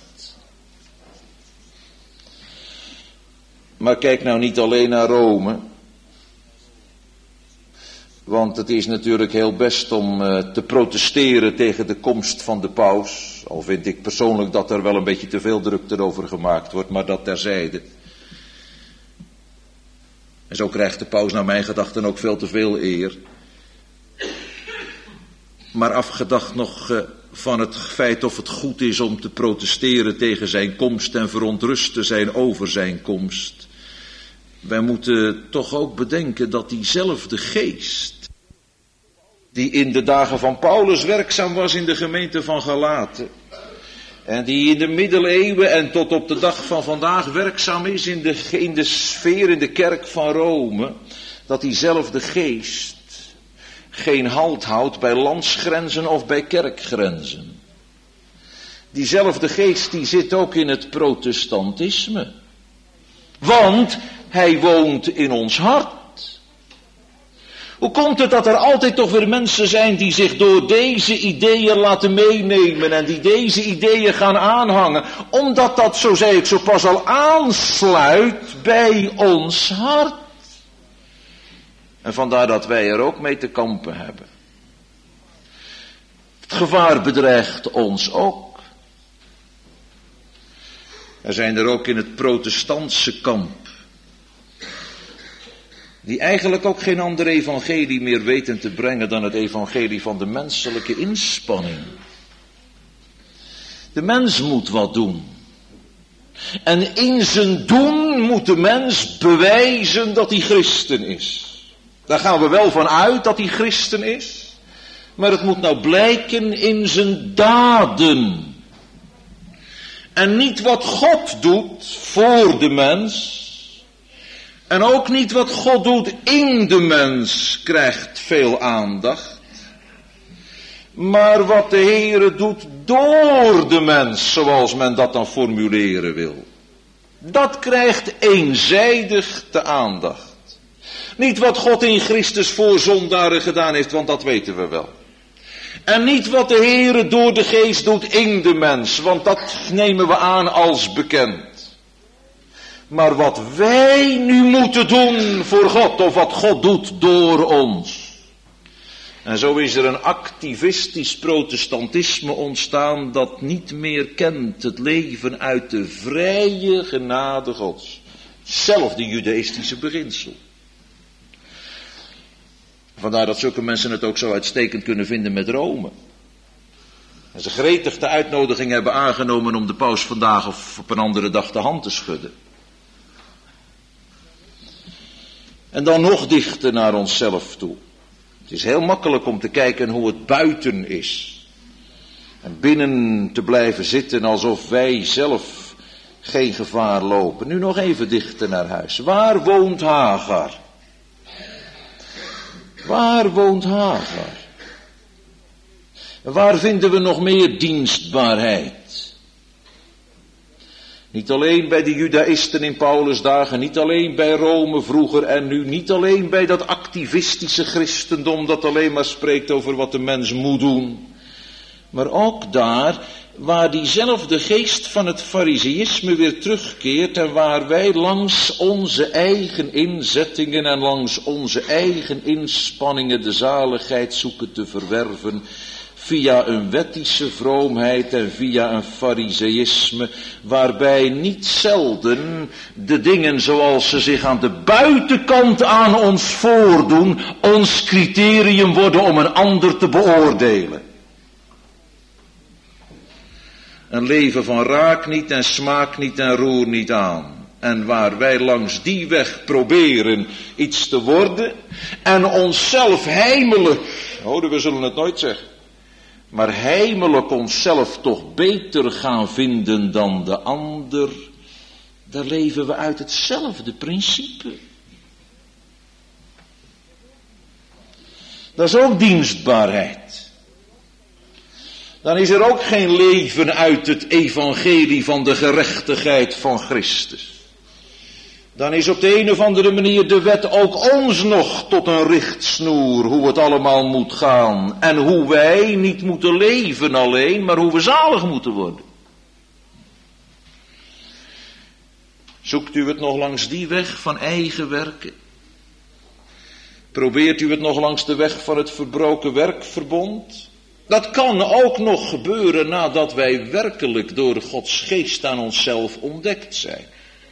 Maar kijk nou niet alleen naar Rome. Want het is natuurlijk heel best om uh, te protesteren tegen de komst van de paus. Al vind ik persoonlijk dat er wel een beetje te veel druk erover gemaakt wordt, maar dat terzijde. En zo krijgt de paus naar mijn gedachten ook veel te veel eer. Maar afgedacht nog uh, van het feit of het goed is om te protesteren tegen zijn komst en verontrust te zijn over zijn komst. Wij moeten toch ook bedenken dat diezelfde geest, die in de dagen van Paulus werkzaam was in de gemeente van Galaten, en die in de middeleeuwen en tot op de dag van vandaag werkzaam is in de, in de sfeer, in de kerk van Rome, dat diezelfde geest geen halt houdt bij landsgrenzen of bij kerkgrenzen. Diezelfde geest die zit ook in het protestantisme. Want hij woont in ons hart. Hoe komt het dat er altijd toch weer mensen zijn die zich door deze ideeën laten meenemen en die deze ideeën gaan aanhangen? Omdat dat, zo zei ik zo pas al, aansluit bij ons hart. En vandaar dat wij er ook mee te kampen hebben. Het gevaar bedreigt ons ook. Er zijn er ook in het protestantse kamp, die eigenlijk ook geen ander evangelie meer weten te brengen dan het evangelie van de menselijke inspanning. De mens moet wat doen. En in zijn doen moet de mens bewijzen dat hij christen is. Daar gaan we wel van uit dat hij christen is. Maar het moet nou blijken in zijn daden. En niet wat God doet voor de mens. En ook niet wat God doet in de mens krijgt veel aandacht. Maar wat de Heere doet door de mens, zoals men dat dan formuleren wil. Dat krijgt eenzijdig de aandacht. Niet wat God in Christus voor zondaren gedaan heeft, want dat weten we wel. En niet wat de Heere door de geest doet in de mens, want dat nemen we aan als bekend. Maar wat wij nu moeten doen voor God, of wat God doet door ons. En zo is er een activistisch protestantisme ontstaan dat niet meer kent het leven uit de vrije genade Gods. Hetzelfde judaïstische beginsel. Vandaar dat zulke mensen het ook zo uitstekend kunnen vinden met Rome. En ze gretig de uitnodiging hebben aangenomen om de paus vandaag of op een andere dag de hand te schudden. En dan nog dichter naar onszelf toe. Het is heel makkelijk om te kijken hoe het buiten is. En binnen te blijven zitten alsof wij zelf geen gevaar lopen. Nu nog even dichter naar huis. Waar woont Hagar? Waar woont Hagar? Waar vinden we nog meer dienstbaarheid? Niet alleen bij de judaïsten in Paulus' dagen, niet alleen bij Rome vroeger en nu, niet alleen bij dat activistische christendom dat alleen maar spreekt over wat de mens moet doen. Maar ook daar waar diezelfde geest van het fariseïsme weer terugkeert en waar wij langs onze eigen inzettingen en langs onze eigen inspanningen de zaligheid zoeken te verwerven. Via een wettische vroomheid en via een fariseïsme, waarbij niet zelden de dingen zoals ze zich aan de buitenkant aan ons voordoen, ons criterium worden om een ander te beoordelen. Een leven van raak niet en smaak niet en roer niet aan. En waar wij langs die weg proberen iets te worden en onszelf heimelijk, oh, we zullen het nooit zeggen, maar heimelijk onszelf toch beter gaan vinden dan de ander, daar leven we uit hetzelfde principe. Dat is ook dienstbaarheid. Dan is er ook geen leven uit het evangelie van de gerechtigheid van Christus. Dan is op de een of andere manier de wet ook ons nog tot een richtsnoer hoe het allemaal moet gaan. En hoe wij niet moeten leven alleen, maar hoe we zalig moeten worden. Zoekt u het nog langs die weg van eigen werken? Probeert u het nog langs de weg van het verbroken werkverbond? Dat kan ook nog gebeuren nadat wij werkelijk door Gods geest aan onszelf ontdekt zijn.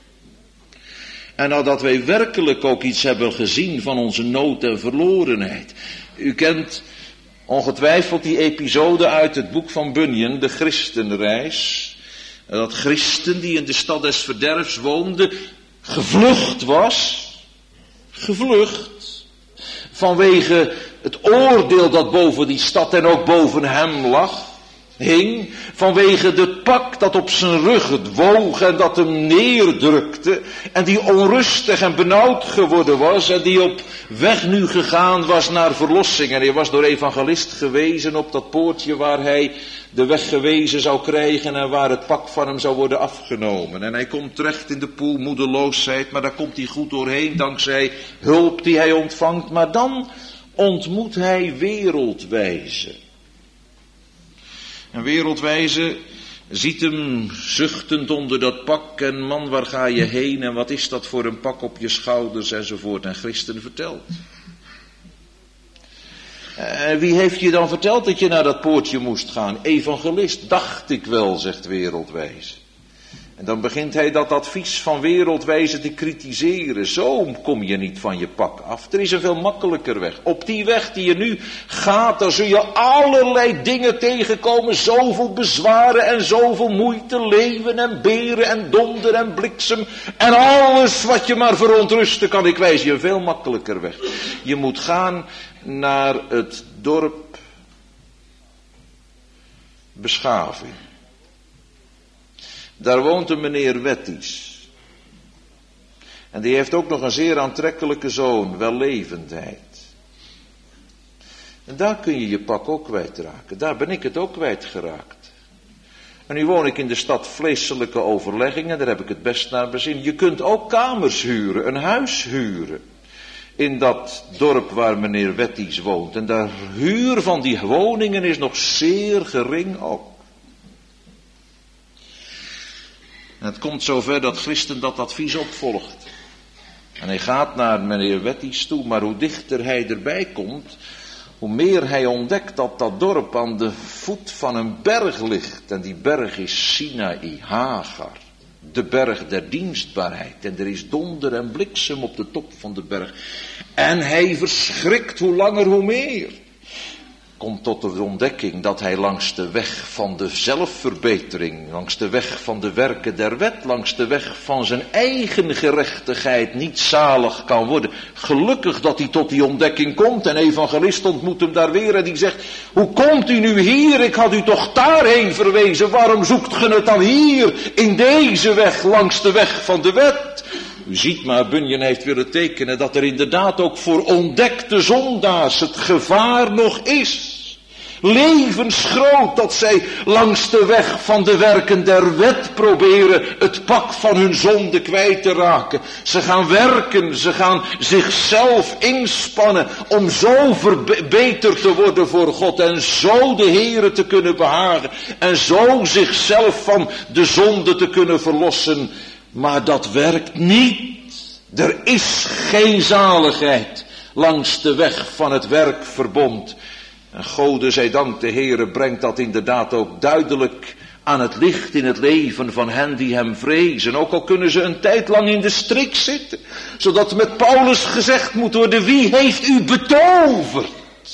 En nadat wij werkelijk ook iets hebben gezien van onze nood en verlorenheid. U kent ongetwijfeld die episode uit het boek van Bunyan, de Christenreis. Dat christen die in de stad des verderfs woonde, gevlucht was. Gevlucht. Vanwege het oordeel dat boven die stad en ook boven hem lag. Hing, vanwege het pak dat op zijn rug het woog en dat hem neerdrukte en die onrustig en benauwd geworden was en die op weg nu gegaan was naar verlossing. En hij was door evangelist gewezen op dat poortje waar hij de weg gewezen zou krijgen en waar het pak van hem zou worden afgenomen. En hij komt terecht in de poel moedeloosheid, maar daar komt hij goed doorheen dankzij hulp die hij ontvangt. Maar dan ontmoet hij wereldwijze. En wereldwijze ziet hem zuchtend onder dat pak en man, waar ga je heen en wat is dat voor een pak op je schouders enzovoort. En Christen vertelt. En wie heeft je dan verteld dat je naar dat poortje moest gaan? Evangelist, dacht ik wel, zegt wereldwijze. En dan begint hij dat advies van wereldwijze te kritiseren. Zo kom je niet van je pak af. Er is een veel makkelijker weg. Op die weg die je nu gaat, daar zul je allerlei dingen tegenkomen. Zoveel bezwaren en zoveel moeite. Leeuwen en beren en donder en bliksem. En alles wat je maar verontrusten kan. Ik wijs je een veel makkelijker weg. Je moet gaan naar het dorp Beschaving. Daar woont een meneer Wetties. En die heeft ook nog een zeer aantrekkelijke zoon, wellevendheid. En daar kun je je pak ook kwijtraken. Daar ben ik het ook kwijtgeraakt. En nu woon ik in de stad Vleeselijke Overleggingen, daar heb ik het best naar bezin. Je kunt ook kamers huren, een huis huren. In dat dorp waar meneer Wetties woont. En de huur van die woningen is nog zeer gering ook. En het komt zover dat Christen dat advies opvolgt. En hij gaat naar meneer Wetties toe, maar hoe dichter hij erbij komt, hoe meer hij ontdekt dat dat dorp aan de voet van een berg ligt. En die berg is Sinaï, Hagar. De berg der dienstbaarheid. En er is donder en bliksem op de top van de berg. En hij verschrikt hoe langer hoe meer. Komt tot de ontdekking dat hij langs de weg van de zelfverbetering, langs de weg van de werken der wet, langs de weg van zijn eigen gerechtigheid niet zalig kan worden. Gelukkig dat hij tot die ontdekking komt. En evangelist ontmoet hem daar weer en die zegt: hoe komt u nu hier? Ik had u toch daarheen verwezen. Waarom zoekt ge het dan hier in deze weg, langs de weg van de wet? U ziet maar, Bunyan heeft willen tekenen dat er inderdaad ook voor ontdekte zondaars het gevaar nog is. Levensgroot dat zij langs de weg van de werken der wet proberen het pak van hun zonde kwijt te raken. Ze gaan werken, ze gaan zichzelf inspannen om zo verbeterd te worden voor God en zo de Heere te kunnen behagen en zo zichzelf van de zonde te kunnen verlossen. Maar dat werkt niet. Er is geen zaligheid langs de weg van het werkverbond. En Gode zij dank, de Heere brengt dat inderdaad ook duidelijk aan het licht in het leven van hen die hem vrezen. Ook al kunnen ze een tijd lang in de strik zitten. Zodat met Paulus gezegd moet worden: wie heeft u betoverd?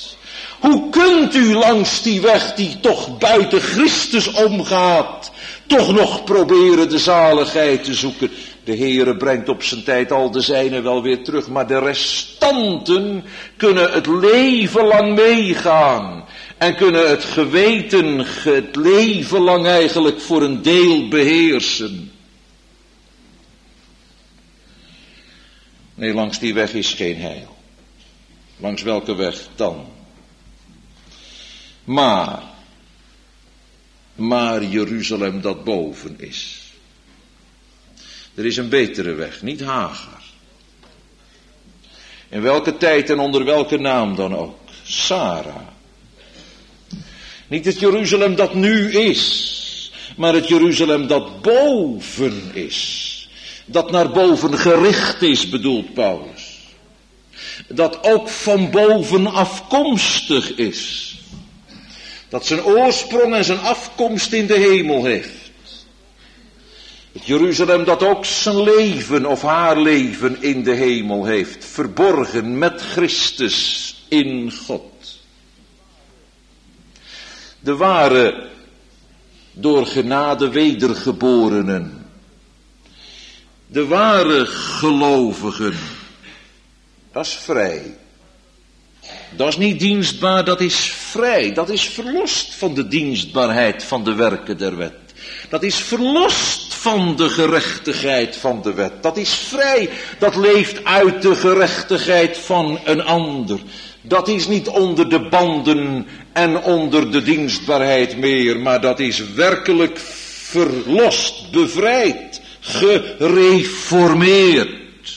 Hoe kunt u langs die weg die toch buiten Christus omgaat, toch nog proberen de zaligheid te zoeken? De Heere brengt op zijn tijd al de zijnen wel weer terug, maar de restanten kunnen het leven lang meegaan. En kunnen het geweten het leven lang eigenlijk voor een deel beheersen. Nee, langs die weg is geen heil. Langs welke weg dan? Maar, maar Jeruzalem dat boven is. Er is een betere weg, niet Hagar. In welke tijd en onder welke naam dan ook. Sarah. Niet het Jeruzalem dat nu is, maar het Jeruzalem dat boven is. Dat naar boven gericht is, bedoelt Paulus. Dat ook van boven afkomstig is. Dat zijn oorsprong en zijn afkomst in de hemel heeft. Het Jeruzalem dat ook zijn leven of haar leven in de hemel heeft. Verborgen met Christus in God. De ware door genade wedergeborenen. De ware gelovigen. Dat is vrij. Dat is niet dienstbaar, dat is vrij. Dat is verlost van de dienstbaarheid van de werken der wet. Dat is verlost van de gerechtigheid van de wet. Dat is vrij. Dat leeft uit de gerechtigheid van een ander. Dat is niet onder de banden en onder de dienstbaarheid meer. Maar dat is werkelijk verlost, bevrijd, gereformeerd.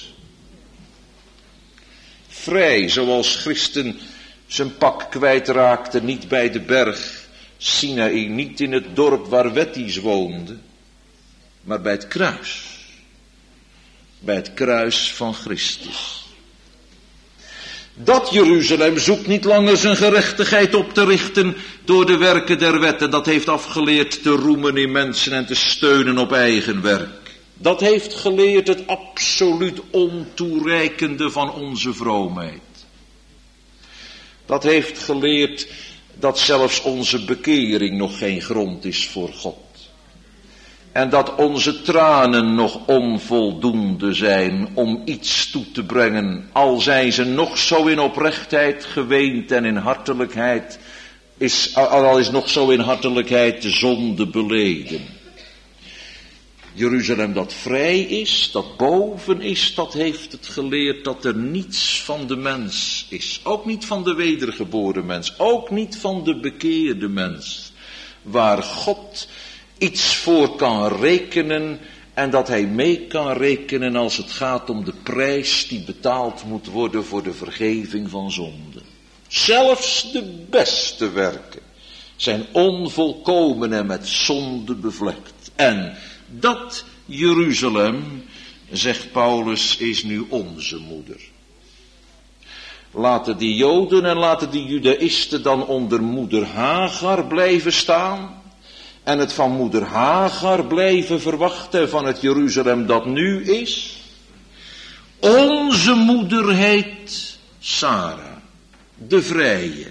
Vrij, zoals Christen zijn pak kwijtraakte, niet bij de berg Sinaï, niet in het dorp waar Wetties woonde, maar bij het kruis. Bij het kruis van Christus. Dat Jeruzalem zoekt niet langer zijn gerechtigheid op te richten door de werken der wetten. Dat heeft afgeleerd te roemen in mensen en te steunen op eigen werk. Dat heeft geleerd het absoluut ontoereikende van onze vroomheid. Dat heeft geleerd dat zelfs onze bekering nog geen grond is voor God. En dat onze tranen nog onvoldoende zijn om iets toe te brengen. Al zijn ze nog zo in oprechtheid geweend en in hartelijkheid, is, al is nog zo in hartelijkheid de zonde beleden. Jeruzalem dat vrij is, dat boven is, dat heeft het geleerd dat er niets van de mens is. Ook niet van de wedergeboren mens, ook niet van de bekeerde mens. Waar God iets voor kan rekenen en dat hij mee kan rekenen als het gaat om de prijs die betaald moet worden voor de vergeving van zonde. Zelfs de beste werken zijn onvolkomen en met zonde bevlekt. En dat Jeruzalem, zegt Paulus, is nu onze moeder. Laten die Joden en laten die Judaïsten dan onder moeder Hagar blijven staan en het van moeder Hagar blijven verwachten van het Jeruzalem dat nu is. Onze moeder heet Sara, de vrije.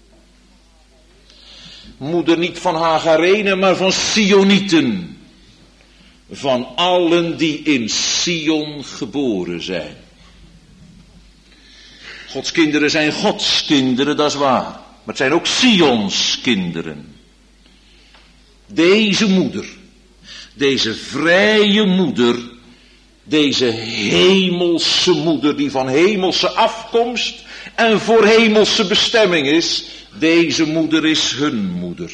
Moeder niet van Hagarenen, maar van Sionieten. Van allen die in Sion geboren zijn. Gods kinderen zijn Gods kinderen, dat is waar. Maar het zijn ook Sions kinderen. Deze moeder, deze vrije moeder, deze hemelse moeder die van hemelse afkomst en voor hemelse bestemming is, deze moeder is hun moeder.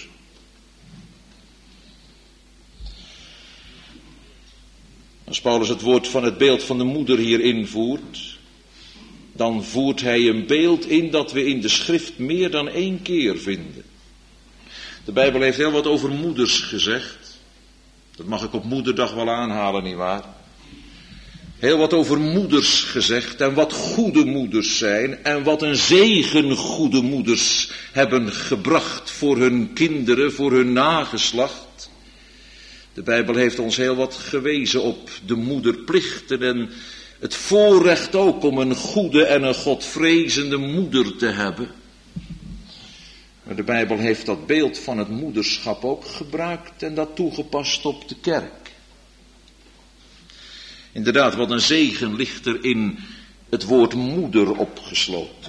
Als Paulus het woord van het beeld van de moeder hier invoert, dan voert hij een beeld in dat we in de schrift meer dan één keer vinden. De Bijbel heeft heel wat over moeders gezegd. Dat mag ik op moederdag wel aanhalen, nietwaar? Heel wat over moeders gezegd en wat goede moeders zijn en wat een zegen goede moeders hebben gebracht voor hun kinderen, voor hun nageslacht. De Bijbel heeft ons heel wat gewezen op de moederplichten en het voorrecht ook om een goede en een godvrezende moeder te hebben. Maar de Bijbel heeft dat beeld van het moederschap ook gebruikt en dat toegepast op de kerk. Inderdaad, wat een zegen ligt er in het woord moeder opgesloten.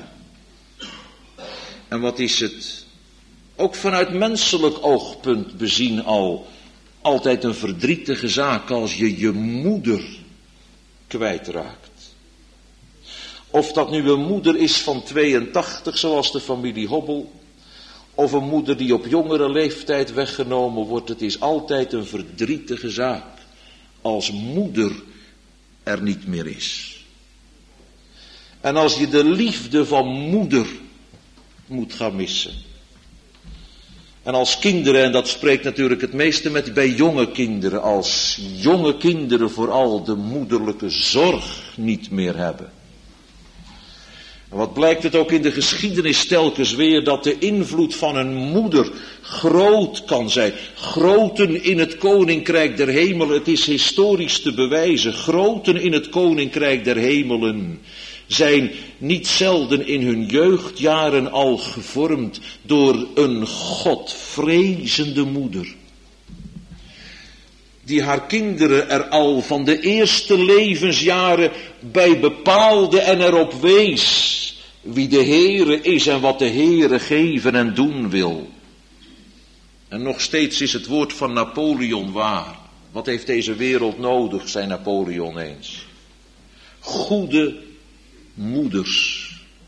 En wat is het, ook vanuit menselijk oogpunt bezien al, altijd een verdrietige zaak als je je moeder kwijtraakt. Of dat nu een moeder is van tweeëntachtig, zoals de familie Hobbel, of een moeder die op jongere leeftijd weggenomen wordt, het is altijd een verdrietige zaak als moeder er niet meer is. En als je de liefde van moeder moet gaan missen. En als kinderen, en dat spreekt natuurlijk het meeste met bij jonge kinderen, als jonge kinderen vooral de moederlijke zorg niet meer hebben. En wat blijkt het ook in de geschiedenis telkens weer, dat de invloed van een moeder groot kan zijn. Groten in het koninkrijk der hemelen, het is historisch te bewijzen, groten in het koninkrijk der hemelen zijn niet zelden in hun jeugdjaren al gevormd door een godvrezende moeder. Die haar kinderen er al van de eerste levensjaren bij bepaalde en erop wees wie de Heere is en wat de Heere geven en doen wil. En nog steeds is het woord van Napoleon waar. Wat heeft deze wereld nodig, zei Napoleon eens. Goede moeders.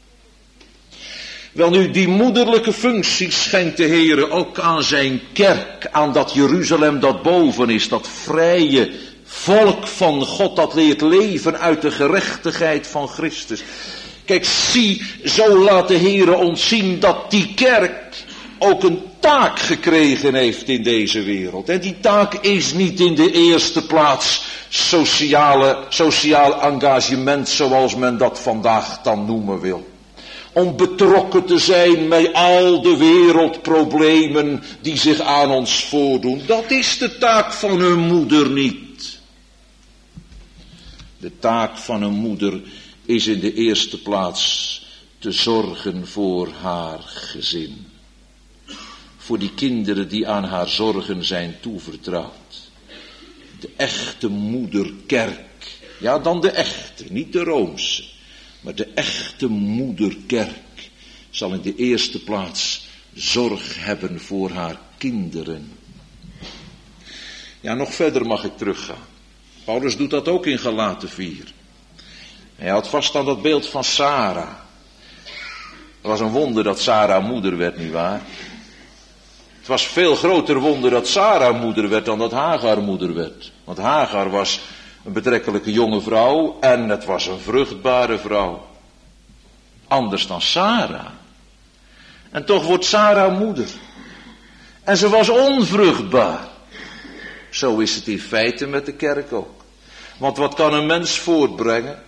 Welnu, die moederlijke functie schenkt de Heere ook aan zijn kerk, aan dat Jeruzalem dat boven is, dat vrije volk van God dat leert leven uit de gerechtigheid van Christus. Kijk, zie, zo laat de Heere ons zien dat die kerk ook een taak gekregen heeft in deze wereld. En die taak is niet in de eerste plaats sociale, sociaal engagement zoals men dat vandaag dan noemen wil. om betrokken te zijn met al de wereldproblemen die zich aan ons voordoen. Dat is de taak van een moeder niet. De taak van een moeder is in de eerste plaats te zorgen voor haar gezin. Voor die kinderen die aan haar zorgen zijn toevertrouwd. De echte moederkerk. Ja, dan de echte, niet de roomse. Maar de echte moederkerk zal in de eerste plaats zorg hebben voor haar kinderen. Ja, nog verder mag ik teruggaan. Paulus doet dat ook in Galaten vier. Hij houdt vast aan dat beeld van Sarah. Het was een wonder dat Sarah moeder werd, nietwaar? Het was veel groter wonder dat Sarah moeder werd dan dat Hagar moeder werd. Want Hagar was een betrekkelijke jonge vrouw en het was een vruchtbare vrouw. Anders dan Sarah. En toch wordt Sarah moeder. En ze was onvruchtbaar. Zo is het in feite met de kerk ook. Want wat kan een mens voortbrengen?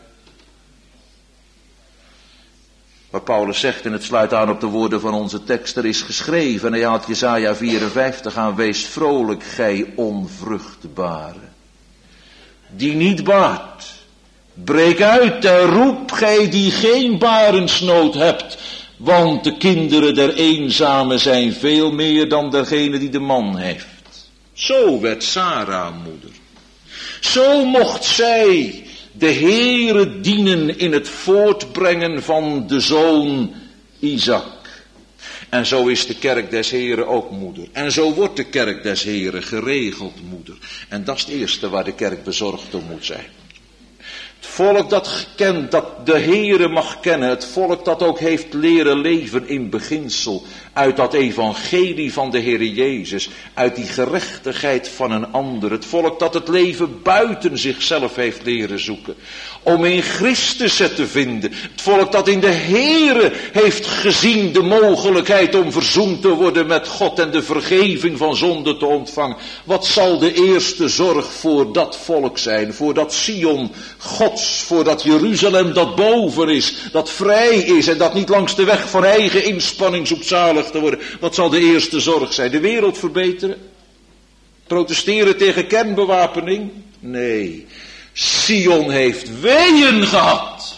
Wat Paulus zegt, en het sluit aan op de woorden van onze tekst, er is geschreven, en hij haalt Jesaja vierenvijftig aan, wees vrolijk, gij onvruchtbare, die niet baart. Breek uit en roep, gij die geen barensnood hebt, want de kinderen der eenzamen zijn veel meer dan degene die de man heeft. Zo werd Sarah moeder. Zo mocht zij de Heere dienen in het voortbrengen van de zoon Isaac. En zo is de kerk des Heeren ook moeder. En zo wordt de kerk des Heeren geregeld moeder. En dat is het eerste waar de kerk bezorgd om moet zijn. Het volk dat gekend, dat de Heere mag kennen. Het volk dat ook heeft leren leven in beginsel. Uit dat evangelie van de Heere Jezus. Uit die gerechtigheid van een ander. Het volk dat het leven buiten zichzelf heeft leren zoeken. Om in Christus het te vinden. Het volk dat in de Heere heeft gezien de mogelijkheid om verzoend te worden met God. En de vergeving van zonde te ontvangen. Wat zal de eerste zorg voor dat volk zijn? Voor dat Sion Gods. Voor dat Jeruzalem dat boven is. Dat vrij is. En dat niet langs de weg van eigen inspanning zoekt zalig te worden. Wat zal de eerste zorg zijn? De wereld verbeteren? Protesteren tegen kernbewapening? Nee. Sion heeft weeën gehad.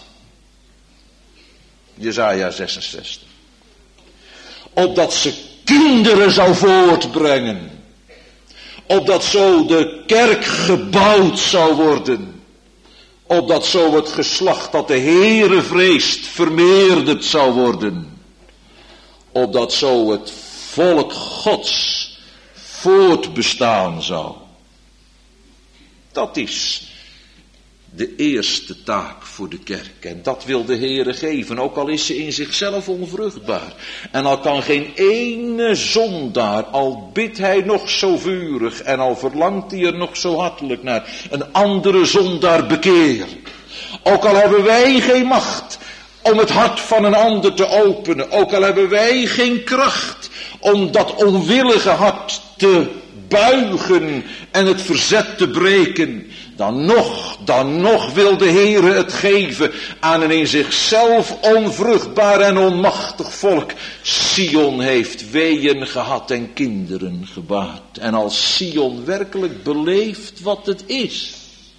Jesaja zesenzestig. Opdat ze kinderen zou voortbrengen. Opdat zo de kerk gebouwd zou worden. Opdat zo het geslacht dat de Heere vreest vermeerderd zou worden. Opdat zo het volk Gods voortbestaan zou. Dat is de eerste taak voor de kerk. En dat wil de Heere geven, ook al is ze in zichzelf onvruchtbaar. En al kan geen ene zondaar, al bidt hij nog zo vurig en al verlangt hij er nog zo hartelijk naar, een andere zondaar bekeren. Ook al hebben wij geen macht om het hart van een ander te openen. Ook al hebben wij geen kracht om dat onwillige hart te buigen en het verzet te breken. Dan nog, dan nog wil de Heere het geven aan een in zichzelf onvruchtbaar en onmachtig volk. Sion heeft weeën gehad en kinderen gebaard. En als Sion werkelijk beleeft wat het is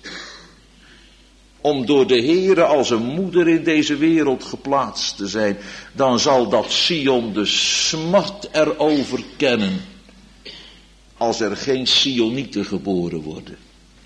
om door de Heere als een moeder in deze wereld geplaatst te zijn, dan zal dat Sion de smart erover kennen als er geen Sionieten geboren worden.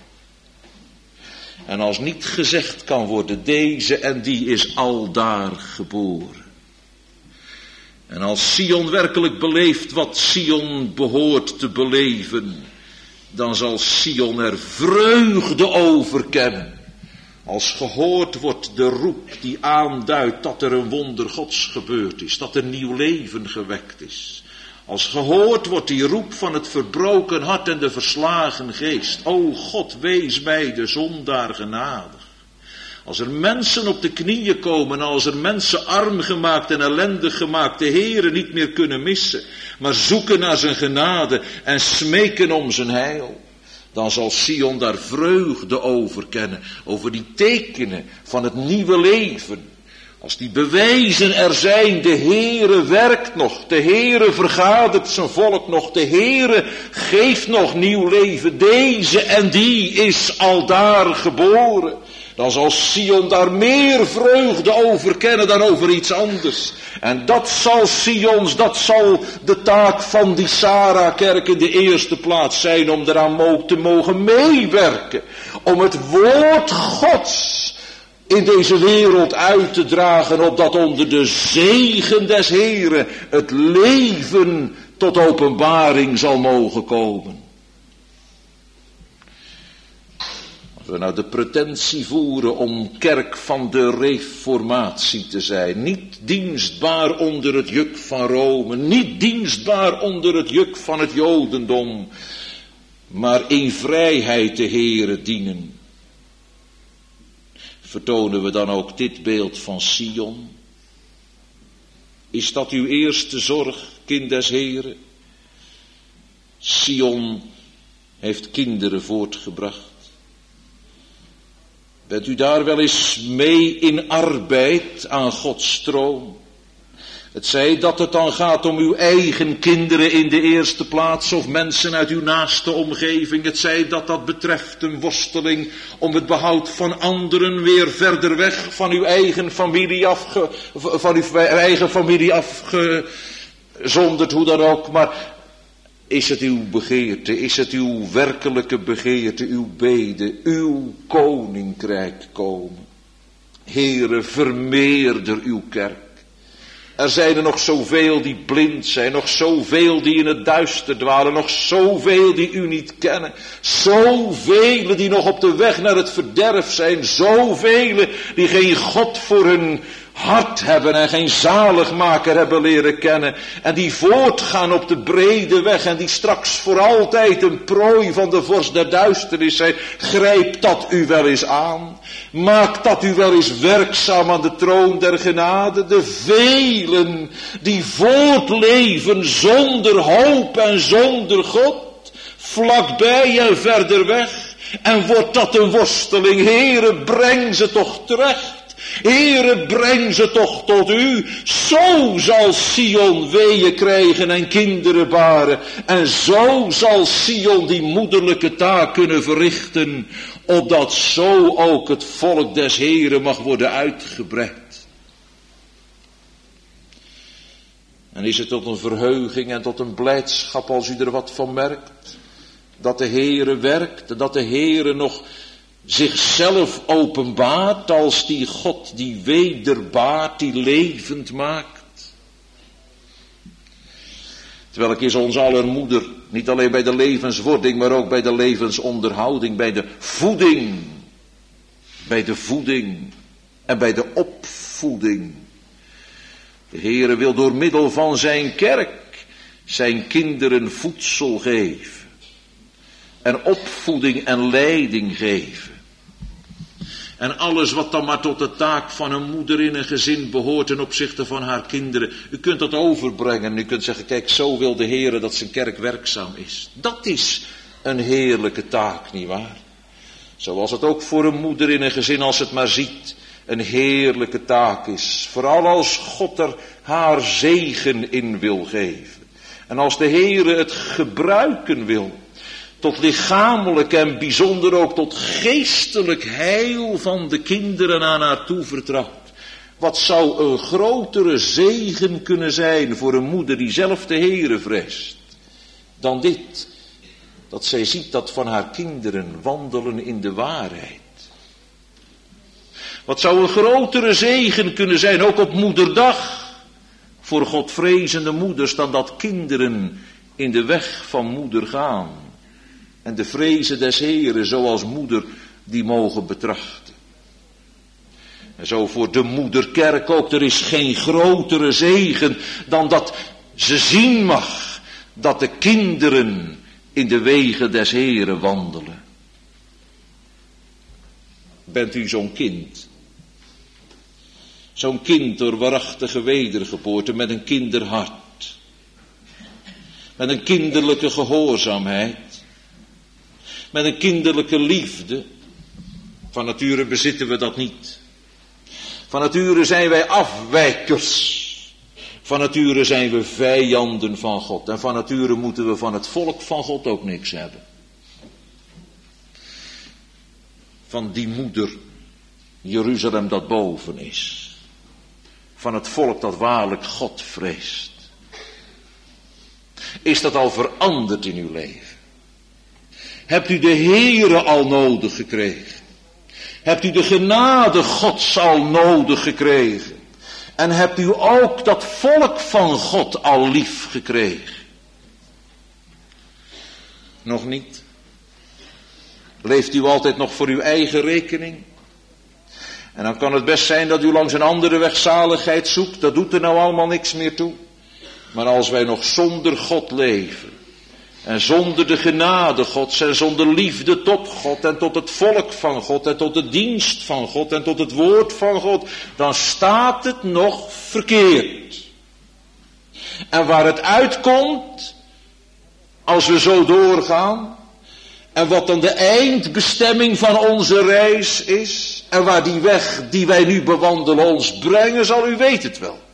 En als niet gezegd kan worden, deze en die is aldaar geboren. En als Sion werkelijk beleeft wat Sion behoort te beleven, dan zal Sion er vreugde over kennen. Als gehoord wordt de roep die aanduidt dat er een wonder Gods gebeurd is, dat er nieuw leven gewekt is. Als gehoord wordt die roep van het verbroken hart en de verslagen geest. O God, wees mij de zondaar genadig. Als er mensen op de knieën komen, als er mensen arm gemaakt en ellendig gemaakt, de Heere niet meer kunnen missen, maar zoeken naar zijn genade en smeken om zijn heil, dan zal Sion daar vreugde over kennen, over die tekenen van het nieuwe leven. Als die bewijzen er zijn, de Heere werkt nog, de Heere vergadert zijn volk nog, de Heere geeft nog nieuw leven, deze en die is aldaar geboren. Dan zal Sion daar meer vreugde over kennen dan over iets anders. En dat zal Sions, dat zal de taak van die Sarah-kerk in de eerste plaats zijn, om eraan te mogen meewerken. Om het woord Gods in deze wereld uit te dragen, opdat onder de zegen des Heren het leven tot openbaring zal mogen komen. Als we nou de pretentie voeren om kerk van de reformatie te zijn, niet dienstbaar onder het juk van Rome, niet dienstbaar onder het juk van het Jodendom, maar in vrijheid de Heere dienen, vertonen we dan ook dit beeld van Sion? Is dat uw eerste zorg, kind des Heren? Sion heeft kinderen voortgebracht. Bent u daar wel eens mee in arbeid aan Gods stroom? Het zij dat het dan gaat om uw eigen kinderen in de eerste plaats, of mensen uit uw naaste omgeving. Het zij dat dat betreft een worsteling om het behoud van anderen weer verder weg van uw eigen familie afge, van uw eigen familie afgezonderd, hoe dan ook. Maar is het uw begeerte, is het uw werkelijke begeerte, uw bede, uw koninkrijk komen? Heere, vermeerder uw kerk. Er zijn er nog zoveel die blind zijn, nog zoveel die in het duister dwalen, nog zoveel die u niet kennen, zoveel die nog op de weg naar het verderf zijn, zoveel die geen God voor hun hart hebben en geen zaligmaker hebben leren kennen en die voortgaan op de brede weg en die straks voor altijd een prooi van de vorst der duisternis zijn. Grijp dat u wel eens aan. Maak dat u wel eens werkzaam aan de troon der genade. De velen die voortleven zonder hoop en zonder God, vlakbij en verder weg. En wordt dat een worsteling. Heere, breng ze toch terecht. Heere, breng ze toch tot u. Zo zal Sion weeën krijgen en kinderen baren. En zo zal Sion die moederlijke taak kunnen verrichten, opdat zo ook het volk des Heeren mag worden uitgebreid. En is het tot een verheuging en tot een blijdschap als u er wat van merkt, dat de Heere werkt, dat de Heere nog zichzelf openbaart als die God die wederbaart, die levend maakt. Terwijl is ons aller moeder, niet alleen bij de levenswording, maar ook bij de levensonderhouding, bij de voeding, bij de voeding en bij de opvoeding. De Heere wil door middel van zijn kerk zijn kinderen voedsel geven en opvoeding en leiding geven. En alles wat dan maar tot de taak van een moeder in een gezin behoort ten opzichte van haar kinderen. U kunt dat overbrengen. U kunt zeggen, kijk, zo wil de Heere dat zijn kerk werkzaam is. Dat is een heerlijke taak, nietwaar? Zoals het ook voor een moeder in een gezin, als het maar ziet, een heerlijke taak is. Vooral als God er haar zegen in wil geven. En als de Heere het gebruiken wil tot lichamelijk en bijzonder ook tot geestelijk heil van de kinderen aan haar toevertrouwd. Wat zou een grotere zegen kunnen zijn voor een moeder die zelf de Heere vreest, dan dit, dat zij ziet dat van haar kinderen wandelen in de waarheid. Wat zou een grotere zegen kunnen zijn, ook op moederdag, voor godvrezende moeders, dan dat kinderen in de weg van moeder gaan. En de vrezen des Heeren zoals moeder die mogen betrachten. En zo voor de moederkerk ook, er is geen grotere zegen dan dat ze zien mag dat de kinderen in de wegen des Heeren wandelen. Bent u zo'n kind? Zo'n kind door waarachtige wedergeboorte met een kinderhart. Met een kinderlijke gehoorzaamheid. Met een kinderlijke liefde. Van nature bezitten we dat niet. Van nature zijn wij afwijkers. Van nature zijn we vijanden van God. En van nature moeten we van het volk van God ook niks hebben. Van die moeder Jeruzalem dat boven is. Van het volk dat waarlijk God vreest. Is dat al veranderd in uw leven? Hebt u de Heere al nodig gekregen? Hebt u de genade Gods al nodig gekregen? En hebt u ook dat volk van God al lief gekregen? Nog niet? Leeft u altijd nog voor uw eigen rekening? En dan kan het best zijn dat u langs een andere weg zaligheid zoekt. Dat doet er nou allemaal niks meer toe. Maar als wij nog zonder God leven. En zonder de genade Gods en zonder liefde tot God en tot het volk van God en tot de dienst van God en tot het woord van God, dan staat het nog verkeerd. En waar het uitkomt, als we zo doorgaan, en wat dan de eindbestemming van onze reis is, en waar die weg die wij nu bewandelen ons brengen, zal u weten het wel.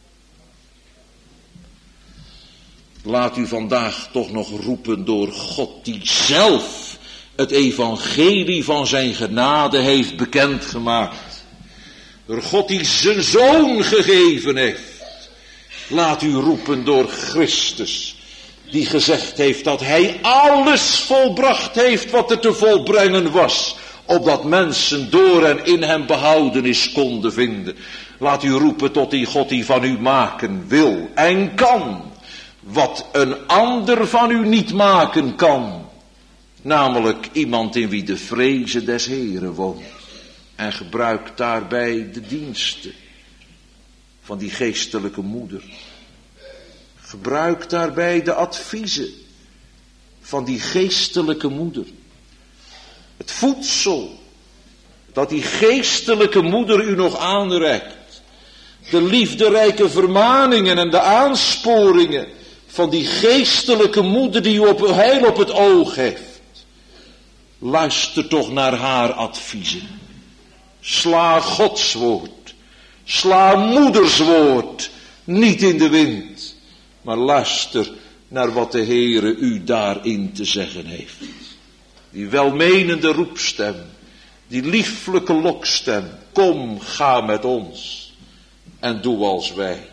Laat u vandaag toch nog roepen door God die zelf het evangelie van zijn genade heeft bekendgemaakt. Door God die zijn zoon gegeven heeft. Laat u roepen door Christus die gezegd heeft dat hij alles volbracht heeft wat er te volbrengen was. Opdat mensen door en in hem behoudenis konden vinden. Laat u roepen tot die God die van u maken wil en kan. Wat een ander van u niet maken kan. Namelijk iemand in wie de vreze des Heren woont. En gebruikt daarbij de diensten van die geestelijke moeder. Gebruik daarbij de adviezen van die geestelijke moeder. Het voedsel dat die geestelijke moeder u nog aanreikt. De liefderijke vermaningen en de aansporingen van die geestelijke moeder die u op, heel op het oog heeft. Luister toch naar haar adviezen. Sla Gods woord. Sla moeders woord. Niet in de wind. Maar luister naar wat de Heere u daarin te zeggen heeft. Die welmenende roepstem. Die lieflijke lokstem. Kom, ga met ons. En doe als wij.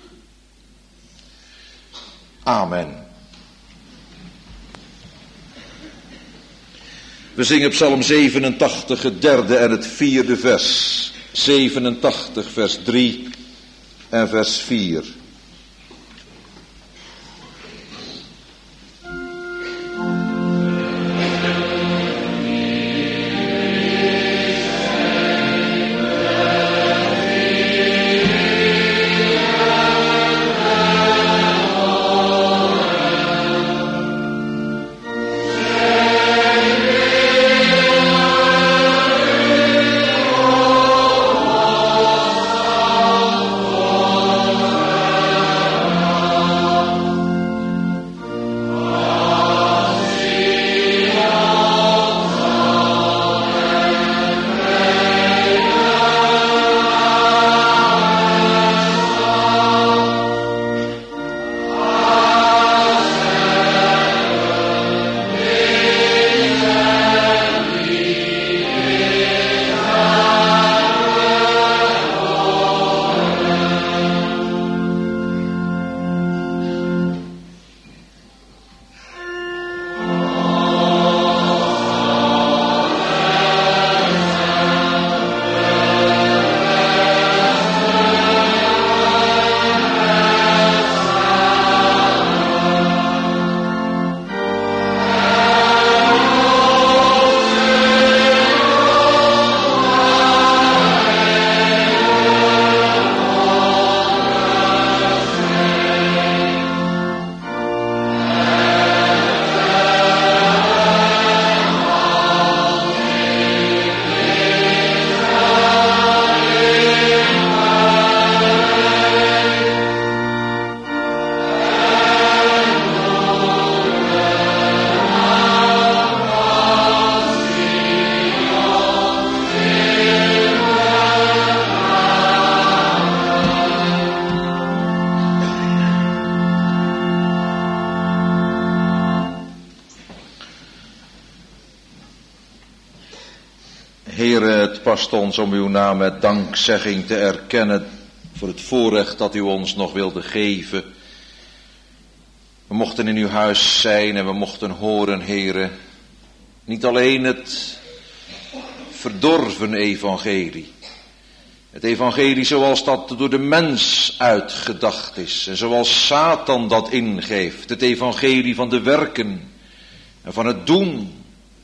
Amen. We zingen Psalm zevenentachtig, het derde en het vierde vers. zevenentachtig, vers drie en vers vier. Heere, het past ons om uw naam met dankzegging te erkennen voor het voorrecht dat u ons nog wilde geven. We mochten in uw huis zijn en we mochten horen, Heere, niet alleen het verdorven evangelie. Het evangelie zoals dat door de mens uitgedacht is en zoals Satan dat ingeeft. Het evangelie van de werken en van het doen.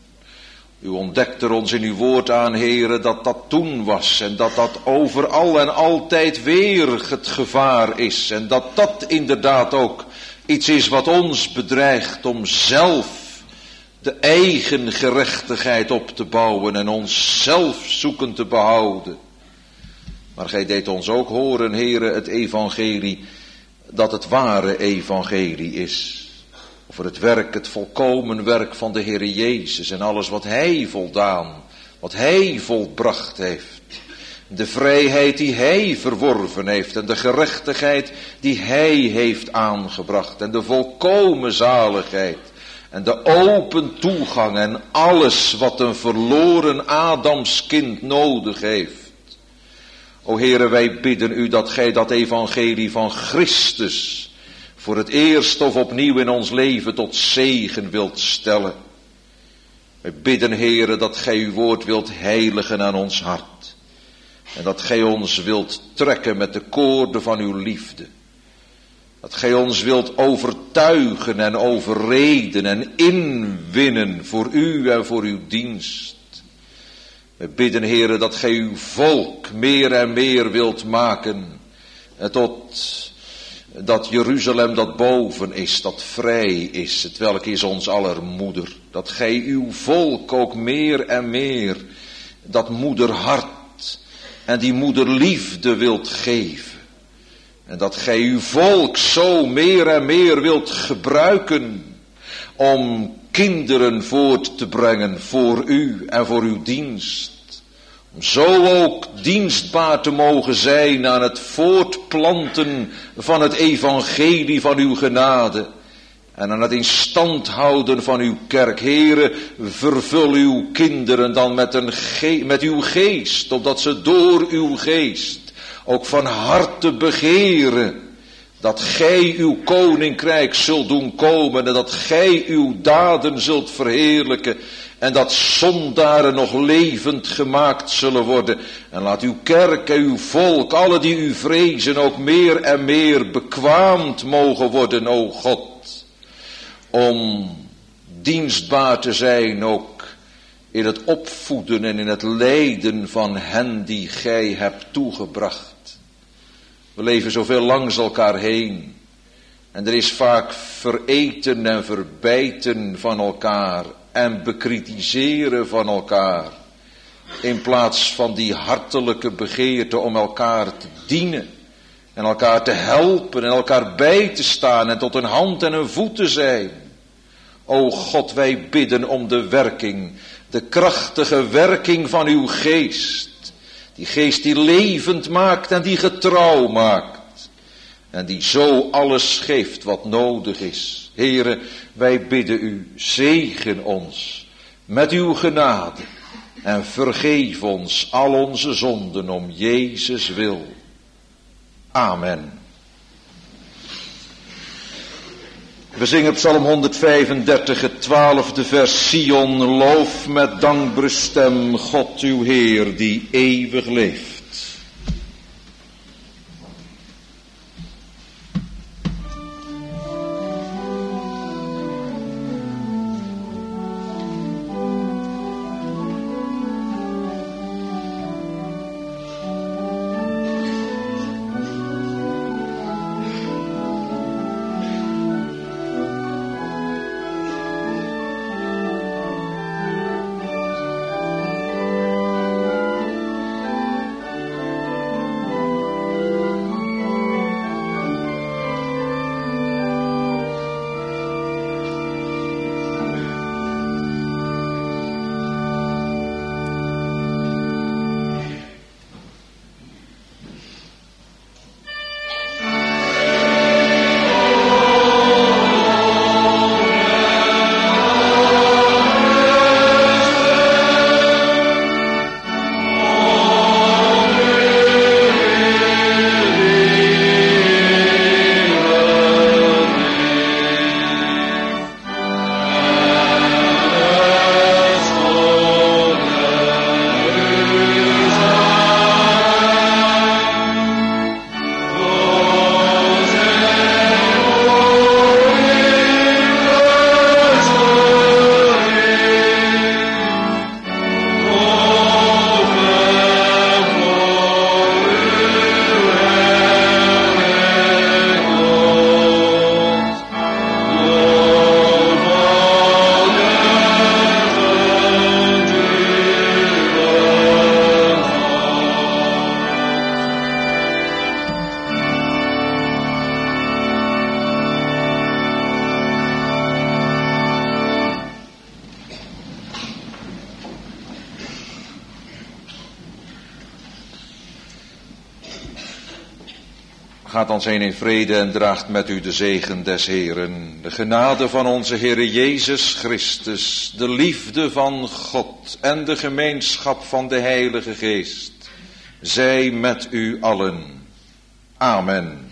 U ontdekt er ons in uw woord aan, Heere, dat dat toen was en dat dat overal en altijd weer het gevaar is. En dat dat inderdaad ook iets is wat ons bedreigt om zelf de eigen gerechtigheid op te bouwen en ons zelf zoeken te behouden. Maar gij deed ons ook horen, Heere, het evangelie, dat het ware evangelie is. Over het werk, het volkomen werk van de Heere Jezus en alles wat Hij voldaan, wat Hij volbracht heeft. De vrijheid die Hij verworven heeft en de gerechtigheid die Hij heeft aangebracht en de volkomen zaligheid en de open toegang en alles wat een verloren Adamskind nodig heeft. O Heere, wij bidden u dat gij dat evangelie van Christus voor het eerst of opnieuw in ons leven tot zegen wilt stellen. Wij bidden, Heere, dat gij uw woord wilt heiligen aan ons hart. En dat gij ons wilt trekken met de koorden van uw liefde. Dat gij ons wilt overtuigen en overreden en inwinnen voor u en voor uw dienst. Wij bidden, Heere, dat gij uw volk meer en meer wilt maken tot dat Jeruzalem dat boven is, dat vrij is, het welk is ons aller moeder. Dat gij uw volk ook meer en meer dat moederhart en die moederliefde wilt geven. En dat gij uw volk zo meer en meer wilt gebruiken om kinderen voort te brengen voor u en voor uw dienst. Om zo ook dienstbaar te mogen zijn aan het voortplanten van het evangelie van uw genade. En aan het in stand houden van uw kerk. Heere, vervul uw kinderen dan met, een ge- met uw geest. Opdat ze door uw geest ook van harte begeren dat gij uw koninkrijk zult doen komen en dat gij uw daden zult verheerlijken en dat zondaren nog levend gemaakt zullen worden. En laat uw kerk en uw volk, alle die u vrezen, ook meer en meer bekwaamd mogen worden, o God, om dienstbaar te zijn ook in het opvoeden en in het leiden van hen die gij hebt toegebracht. We leven zoveel langs elkaar heen. En er is vaak vereten en verbijten van elkaar. En bekritiseren van elkaar. In plaats van die hartelijke begeerte om elkaar te dienen. En elkaar te helpen en elkaar bij te staan. En tot een hand en een voet te zijn. O God, wij bidden om de werking. De krachtige werking van uw geest. Die geest die levend maakt en die getrouw maakt. En die zo alles geeft wat nodig is. Heere, wij bidden u, zegen ons met uw genade. En vergeef ons al onze zonden om Jezus wil. Amen. We zingen Psalm honderdvijfendertig, het twaalfde vers. Sion, loof met dankbare stem God uw Heer die eeuwig leeft. Gaat ons heen in vrede en draagt met u de zegen des Heeren. De genade van onze Heere Jezus Christus, de liefde van God en de gemeenschap van de Heilige Geest, zij met u allen. Amen.